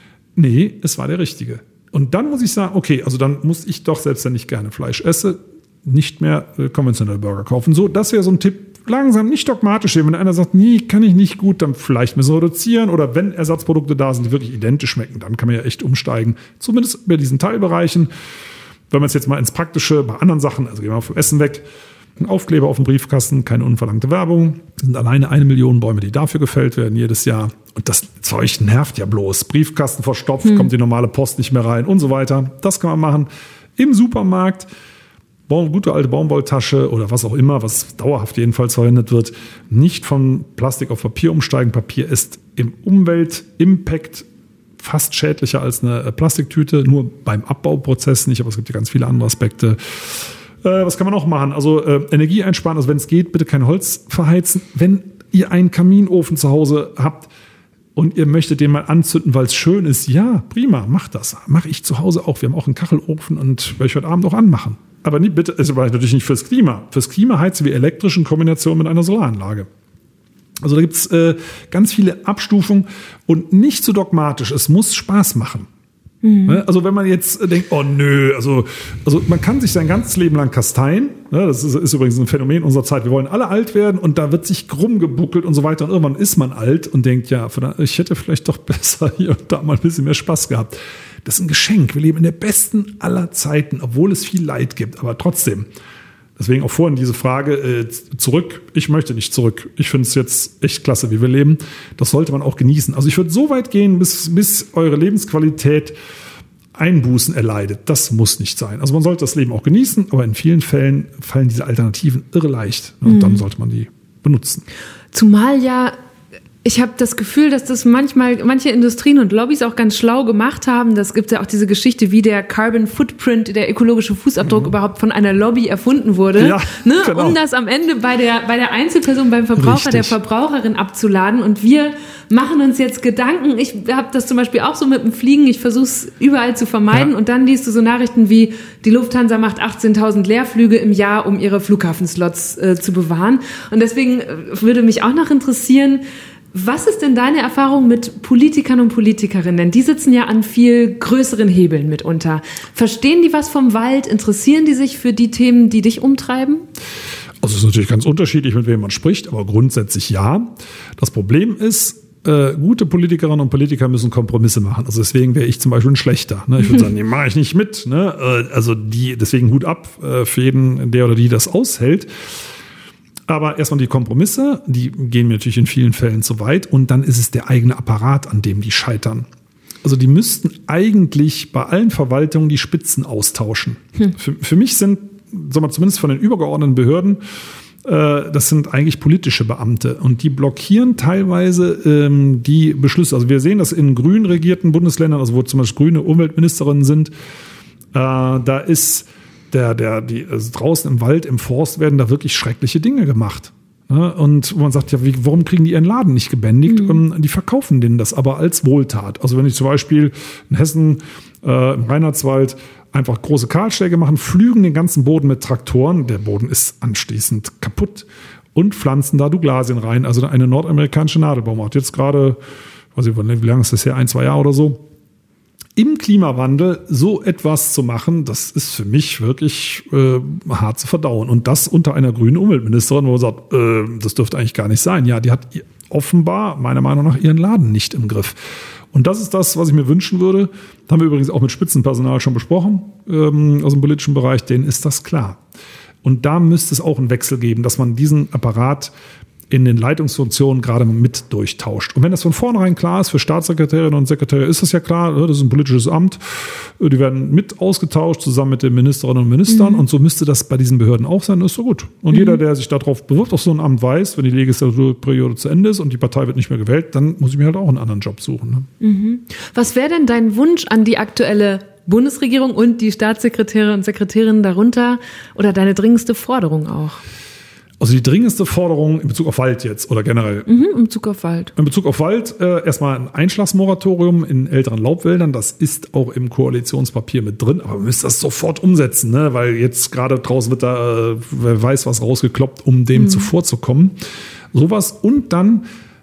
Nee, es war der richtige. Und dann muss ich sagen, okay, also dann muss ich doch, selbst wenn ich gerne Fleisch esse, nicht mehr konventionelle Burger kaufen. So, das wäre so ein Tipp, langsam, nicht dogmatisch sehen. Wenn einer sagt, nee, kann ich nicht gut, dann vielleicht müssen wir reduzieren. Oder wenn Ersatzprodukte da sind, die wirklich identisch schmecken, dann kann man ja echt umsteigen. Zumindest bei diesen Teilbereichen. Wenn man es jetzt mal ins Praktische, bei anderen Sachen, also gehen wir mal vom Essen weg, ein Aufkleber auf dem Briefkasten, keine unverlangte Werbung. Es sind alleine 1 Million Bäume, die dafür gefällt werden jedes Jahr. Und das Zeug nervt ja bloß. Briefkasten verstopft, kommt die normale Post nicht mehr rein und so weiter. Das kann man machen. Im Supermarkt, gute alte Baumwolltasche oder was auch immer, was dauerhaft jedenfalls verwendet wird, nicht von Plastik auf Papier umsteigen. Papier ist im Umweltimpact fast schädlicher als eine Plastiktüte, nur beim Abbauprozess nicht, aber es gibt ja ganz viele andere Aspekte. Was kann man noch machen? Also Energie einsparen, also wenn es geht, bitte kein Holz verheizen. Wenn ihr einen Kaminofen zu Hause habt und ihr möchtet den mal anzünden, weil es schön ist, ja, prima, macht das. Mache ich zu Hause auch. Wir haben auch einen Kachelofen und werde ich heute Abend auch anmachen. Aber nie, bitte, es war natürlich nicht fürs Klima. Fürs Klima heizen wir elektrisch in Kombination mit einer Solaranlage. Also da gibt es ganz viele Abstufungen und nicht zu dogmatisch. Es muss Spaß machen. Also wenn man jetzt denkt, oh nö, also man kann sich sein ganzes Leben lang kasteien. Das ist übrigens ein Phänomen unserer Zeit. Wir wollen alle alt werden und da wird sich krumm gebuckelt und so weiter. Und irgendwann ist man alt und denkt, ja, ich hätte vielleicht doch besser hier und da mal ein bisschen mehr Spaß gehabt. Das ist ein Geschenk. Wir leben in der besten aller Zeiten, obwohl es viel Leid gibt. Aber trotzdem, deswegen auch vorhin diese Frage, zurück. Ich möchte nicht zurück. Ich finde es jetzt echt klasse, wie wir leben. Das sollte man auch genießen. Also ich würde so weit gehen, bis eure Lebensqualität Einbußen erleidet. Das muss nicht sein. Also man sollte das Leben auch genießen, aber in vielen Fällen fallen diese Alternativen irre leicht. Und dann sollte man die benutzen. Zumal ja, ich habe das Gefühl, dass das manchmal manche Industrien und Lobbys auch ganz schlau gemacht haben. Das gibt ja auch diese Geschichte, wie der Carbon Footprint, der ökologische Fußabdruck überhaupt von einer Lobby erfunden wurde, ja, genau. Um das am Ende bei der Einzelperson, beim Verbraucher, Richtig. der Verbraucherin abzuladen. Und wir machen uns jetzt Gedanken. Ich habe das zum Beispiel auch so mit dem Fliegen. Ich versuche es überall zu vermeiden. Ja. Und dann liest du so Nachrichten wie, die Lufthansa macht 18.000 Leerflüge im Jahr, um ihre Flughafenslots zu bewahren. Und deswegen würde mich auch noch interessieren, was ist denn deine Erfahrung mit Politikern und Politikerinnen? Die sitzen ja an viel größeren Hebeln mitunter. Verstehen die was vom Wald? Interessieren die sich für die Themen, die dich umtreiben? Also es ist natürlich ganz unterschiedlich, mit wem man spricht, aber grundsätzlich ja. Das Problem ist, gute Politikerinnen und Politiker müssen Kompromisse machen. Also deswegen wäre ich zum Beispiel ein Schlechter. Ne? Ich würde sagen, nee, mache ich nicht mit. Ne? Also deswegen Hut ab für jeden, der oder die das aushält. Aber erstmal die Kompromisse, die gehen mir natürlich in vielen Fällen zu weit. Und dann ist es der eigene Apparat, an dem die scheitern. Also die müssten eigentlich bei allen Verwaltungen die Spitzen austauschen. Für mich sind, sagen wir, zumindest von den übergeordneten Behörden, das sind eigentlich politische Beamte. Und die blockieren teilweise die Beschlüsse. Also wir sehen das in grün regierten Bundesländern, also wo zum Beispiel grüne Umweltministerinnen sind. Da ist also draußen im Wald, im Forst werden da wirklich schreckliche Dinge gemacht. Und wo man sagt, ja, warum kriegen die ihren Laden nicht gebändigt? Die verkaufen denen das aber als Wohltat. Also wenn ich zum Beispiel in Hessen, im Reinhardswald, einfach große Kahlschläge machen, pflügen den ganzen Boden mit Traktoren, der Boden ist anschließend kaputt und pflanzen da Douglasien rein, also eine nordamerikanische Nadelbaumart. Jetzt gerade, weiß ich, wie lange ist das her, 1-2 Jahre oder so. Im Klimawandel so etwas zu machen, das ist für mich wirklich hart zu verdauen. Und das unter einer grünen Umweltministerin, wo man sagt, das dürfte eigentlich gar nicht sein. Ja, die hat offenbar, meiner Meinung nach, ihren Laden nicht im Griff. Und das ist das, was ich mir wünschen würde. Das haben wir übrigens auch mit Spitzenpersonal schon besprochen, aus dem politischen Bereich. Denen ist das klar. Und da müsste es auch einen Wechsel geben, dass man diesen Apparat in den Leitungsfunktionen gerade mit durchtauscht. Und wenn das von vornherein klar ist, für Staatssekretärinnen und Sekretäre ist das ja klar, das ist ein politisches Amt, die werden mit ausgetauscht, zusammen mit den Ministerinnen und Ministern, und so müsste das bei diesen Behörden auch sein, das ist so gut. Und jeder, der sich darauf bewirbt, auf so ein Amt weiß, wenn die Legislaturperiode zu Ende ist und die Partei wird nicht mehr gewählt, dann muss ich mir halt auch einen anderen Job suchen. Ne? Was wäre denn dein Wunsch an die aktuelle Bundesregierung und die Staatssekretäre und Sekretärinnen darunter oder deine dringendste Forderung auch? Also die dringendste Forderung in Bezug auf Wald jetzt oder generell? In Bezug auf Wald. In Bezug auf Wald erstmal ein Einschlagsmoratorium in älteren Laubwäldern. Das ist auch im Koalitionspapier mit drin, aber wir müssen das sofort umsetzen, ne? Weil jetzt gerade draußen wird da wer weiß was rausgekloppt, um dem zuvorzukommen. Sowas und dann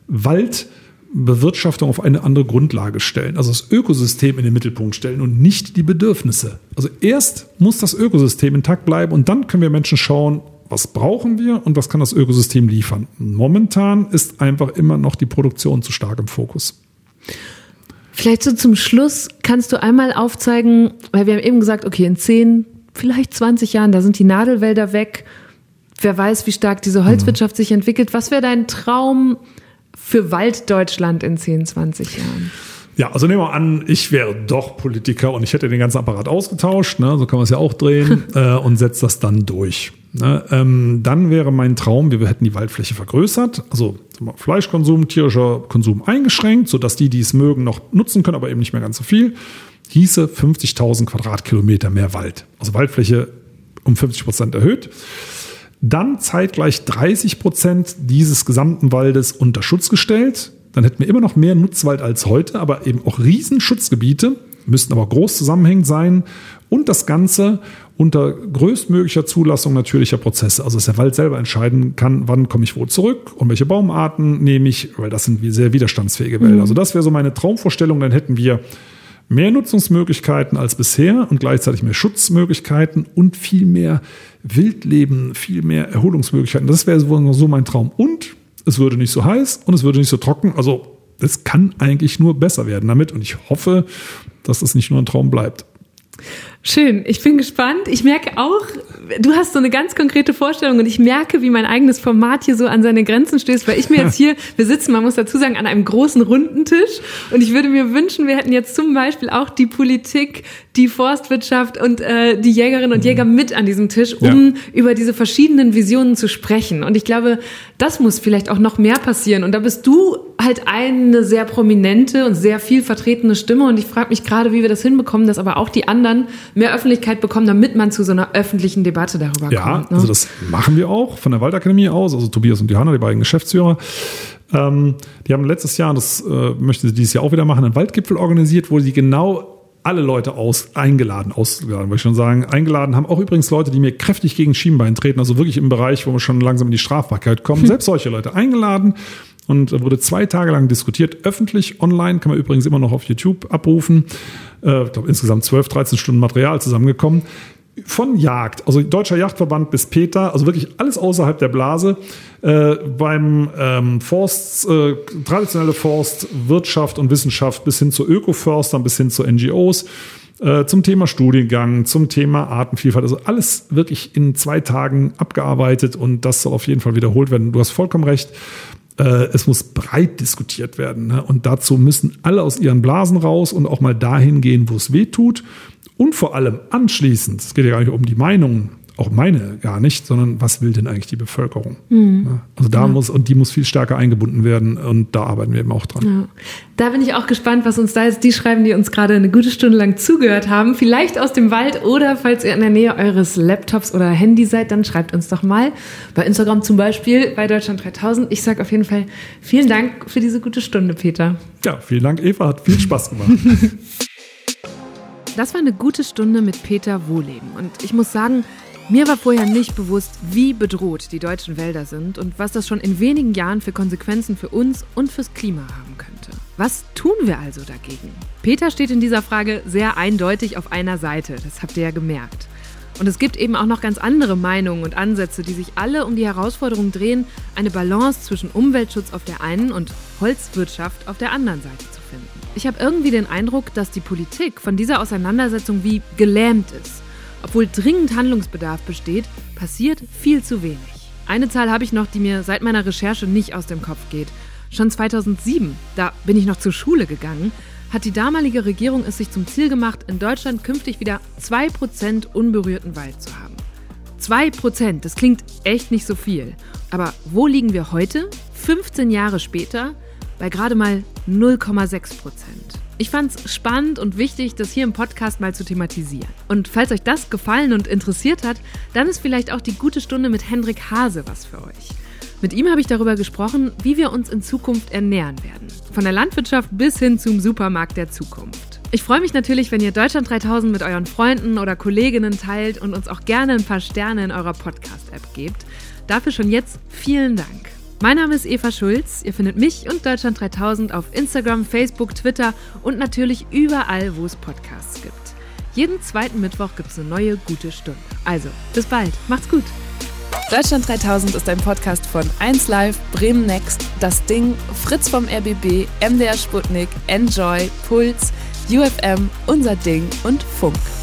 Waldbewirtschaftung auf eine andere Grundlage stellen. Also das Ökosystem in den Mittelpunkt stellen und nicht die Bedürfnisse. Also erst muss das Ökosystem intakt bleiben und dann können wir Menschen schauen, was brauchen wir und was kann das Ökosystem liefern. Momentan ist einfach immer noch die Produktion zu stark im Fokus. Vielleicht so zum Schluss kannst du einmal aufzeigen, weil wir haben eben gesagt, okay, in 10, vielleicht 20 Jahren, da sind die Nadelwälder weg. Wer weiß, wie stark diese Holzwirtschaft sich entwickelt. Was wäre dein Traum für Walddeutschland in 10, 20 Jahren? Ja, also nehmen wir an, ich wäre doch Politiker und ich hätte den ganzen Apparat ausgetauscht, ne, so kann man es ja auch drehen, und setze das dann durch. Ne, dann wäre mein Traum, wir hätten die Waldfläche vergrößert, also Fleischkonsum, tierischer Konsum eingeschränkt, sodass die es mögen, noch nutzen können, aber eben nicht mehr ganz so viel. Hieße 50.000 Quadratkilometer mehr Wald. Also Waldfläche um 50% erhöht. Dann zeitgleich 30% dieses gesamten Waldes unter Schutz gestellt. Dann hätten wir immer noch mehr Nutzwald als heute, aber eben auch Riesenschutzgebiete, müssten aber groß zusammenhängend sein und das Ganze unter größtmöglicher Zulassung natürlicher Prozesse. Also dass der Wald selber entscheiden kann, wann komme ich wo zurück und welche Baumarten nehme ich, weil das sind sehr widerstandsfähige Wälder. Also das wäre so meine Traumvorstellung. Dann hätten wir Mehr Nutzungsmöglichkeiten als bisher und gleichzeitig mehr Schutzmöglichkeiten und viel mehr Wildleben, viel mehr Erholungsmöglichkeiten. Das wäre so mein Traum. Und es würde nicht so heiß und es würde nicht so trocken. Also es kann eigentlich nur besser werden damit. Und ich hoffe, dass es nicht nur ein Traum bleibt. Schön, ich bin gespannt. Ich merke auch, du hast so eine ganz konkrete Vorstellung und ich merke, wie mein eigenes Format hier so an seine Grenzen stößt, weil ich mir jetzt hier, wir sitzen, man muss dazu sagen, an einem großen runden Tisch und ich würde mir wünschen, wir hätten jetzt zum Beispiel auch die Politik, die Forstwirtschaft und die Jägerinnen und Jäger mit an diesem Tisch, um über diese verschiedenen Visionen zu sprechen. Und ich glaube, das muss vielleicht auch noch mehr passieren. Und da bist du halt eine sehr prominente und sehr viel vertretene Stimme. Und ich frage mich gerade, wie wir das hinbekommen, dass aber auch die anderen mehr Öffentlichkeit bekommen, damit man zu so einer öffentlichen Debatte darüber kommt. Ja, also das machen wir auch von der Waldakademie aus. Also Tobias und Johanna, die beiden Geschäftsführer. Die haben letztes Jahr, das möchte sie dieses Jahr auch wieder machen, einen Waldgipfel organisiert, wo sie genau alle Leute eingeladen, wollte ich schon sagen, eingeladen haben. Auch übrigens Leute, die mir kräftig gegen Schienbein treten, also wirklich im Bereich, wo wir schon langsam in die Strafbarkeit kommen. Selbst solche Leute eingeladen und wurde 2 Tage lang diskutiert. Öffentlich, online, kann man übrigens immer noch auf YouTube abrufen. Ich glaube, insgesamt 12, 13 Stunden Material zusammengekommen. Von Jagd, also Deutscher Jagdverband bis Peter, also wirklich alles außerhalb der Blase, beim traditionelle Forst, Wirtschaft und Wissenschaft bis hin zu Ökoförstern, bis hin zu NGOs, zum Thema Studiengang, zum Thema Artenvielfalt, also alles wirklich in 2 Tagen abgearbeitet und das soll auf jeden Fall wiederholt werden. Du hast vollkommen recht. Es muss breit diskutiert werden, ne? Und dazu müssen alle aus ihren Blasen raus und auch mal dahin gehen, wo es weh tut. Und vor allem anschließend, es geht ja gar nicht um die Meinungen, auch meine gar nicht, sondern was will denn eigentlich die Bevölkerung? Also da die muss viel stärker eingebunden werden und da arbeiten wir eben auch dran. Ja. Da bin ich auch gespannt, was uns da jetzt die schreiben, die uns gerade eine gute Stunde lang zugehört haben. Vielleicht aus dem Wald oder falls ihr in der Nähe eures Laptops oder Handy seid, dann schreibt uns doch mal. Bei Instagram zum Beispiel, bei Deutschland 3000. Ich sage auf jeden Fall vielen Dank für diese gute Stunde, Peter. Ja, vielen Dank, Eva. Hat viel Spaß gemacht. Das war eine gute Stunde mit Peter Wohleben. Und ich muss sagen, mir war vorher nicht bewusst, wie bedroht die deutschen Wälder sind und was das schon in wenigen Jahren für Konsequenzen für uns und fürs Klima haben könnte. Was tun wir also dagegen? Peter steht in dieser Frage sehr eindeutig auf einer Seite, das habt ihr ja gemerkt. Und es gibt eben auch noch ganz andere Meinungen und Ansätze, die sich alle um die Herausforderung drehen, eine Balance zwischen Umweltschutz auf der einen und Holzwirtschaft auf der anderen Seite zu finden. Ich habe irgendwie den Eindruck, dass die Politik von dieser Auseinandersetzung wie gelähmt ist. Obwohl dringend Handlungsbedarf besteht, passiert viel zu wenig. Eine Zahl habe ich noch, die mir seit meiner Recherche nicht aus dem Kopf geht. Schon 2007, da bin ich noch zur Schule gegangen, hat die damalige Regierung es sich zum Ziel gemacht, in Deutschland künftig wieder 2% unberührten Wald zu haben. 2%, das klingt echt nicht so viel. Aber wo liegen wir heute, 15 Jahre später, bei gerade mal 0,6%? Ich fand's spannend und wichtig, das hier im Podcast mal zu thematisieren. Und falls euch das gefallen und interessiert hat, dann ist vielleicht auch die gute Stunde mit Hendrik Hase was für euch. Mit ihm habe ich darüber gesprochen, wie wir uns in Zukunft ernähren werden. Von der Landwirtschaft bis hin zum Supermarkt der Zukunft. Ich freue mich natürlich, wenn ihr Deutschland 3000 mit euren Freunden oder Kolleginnen teilt und uns auch gerne ein paar Sterne in eurer Podcast-App gebt. Dafür schon jetzt vielen Dank. Mein Name ist Eva Schulz. Ihr findet mich und Deutschland 3000 auf Instagram, Facebook, Twitter und natürlich überall, wo es Podcasts gibt. Jeden 2. Mittwoch gibt es eine neue gute Stunde. Also, bis bald. Macht's gut. Deutschland 3000 ist ein Podcast von 1Live, Bremen Next, Das Ding, Fritz vom RBB, MDR Sputnik, Enjoy, Puls, UFM, Unser Ding und Funk.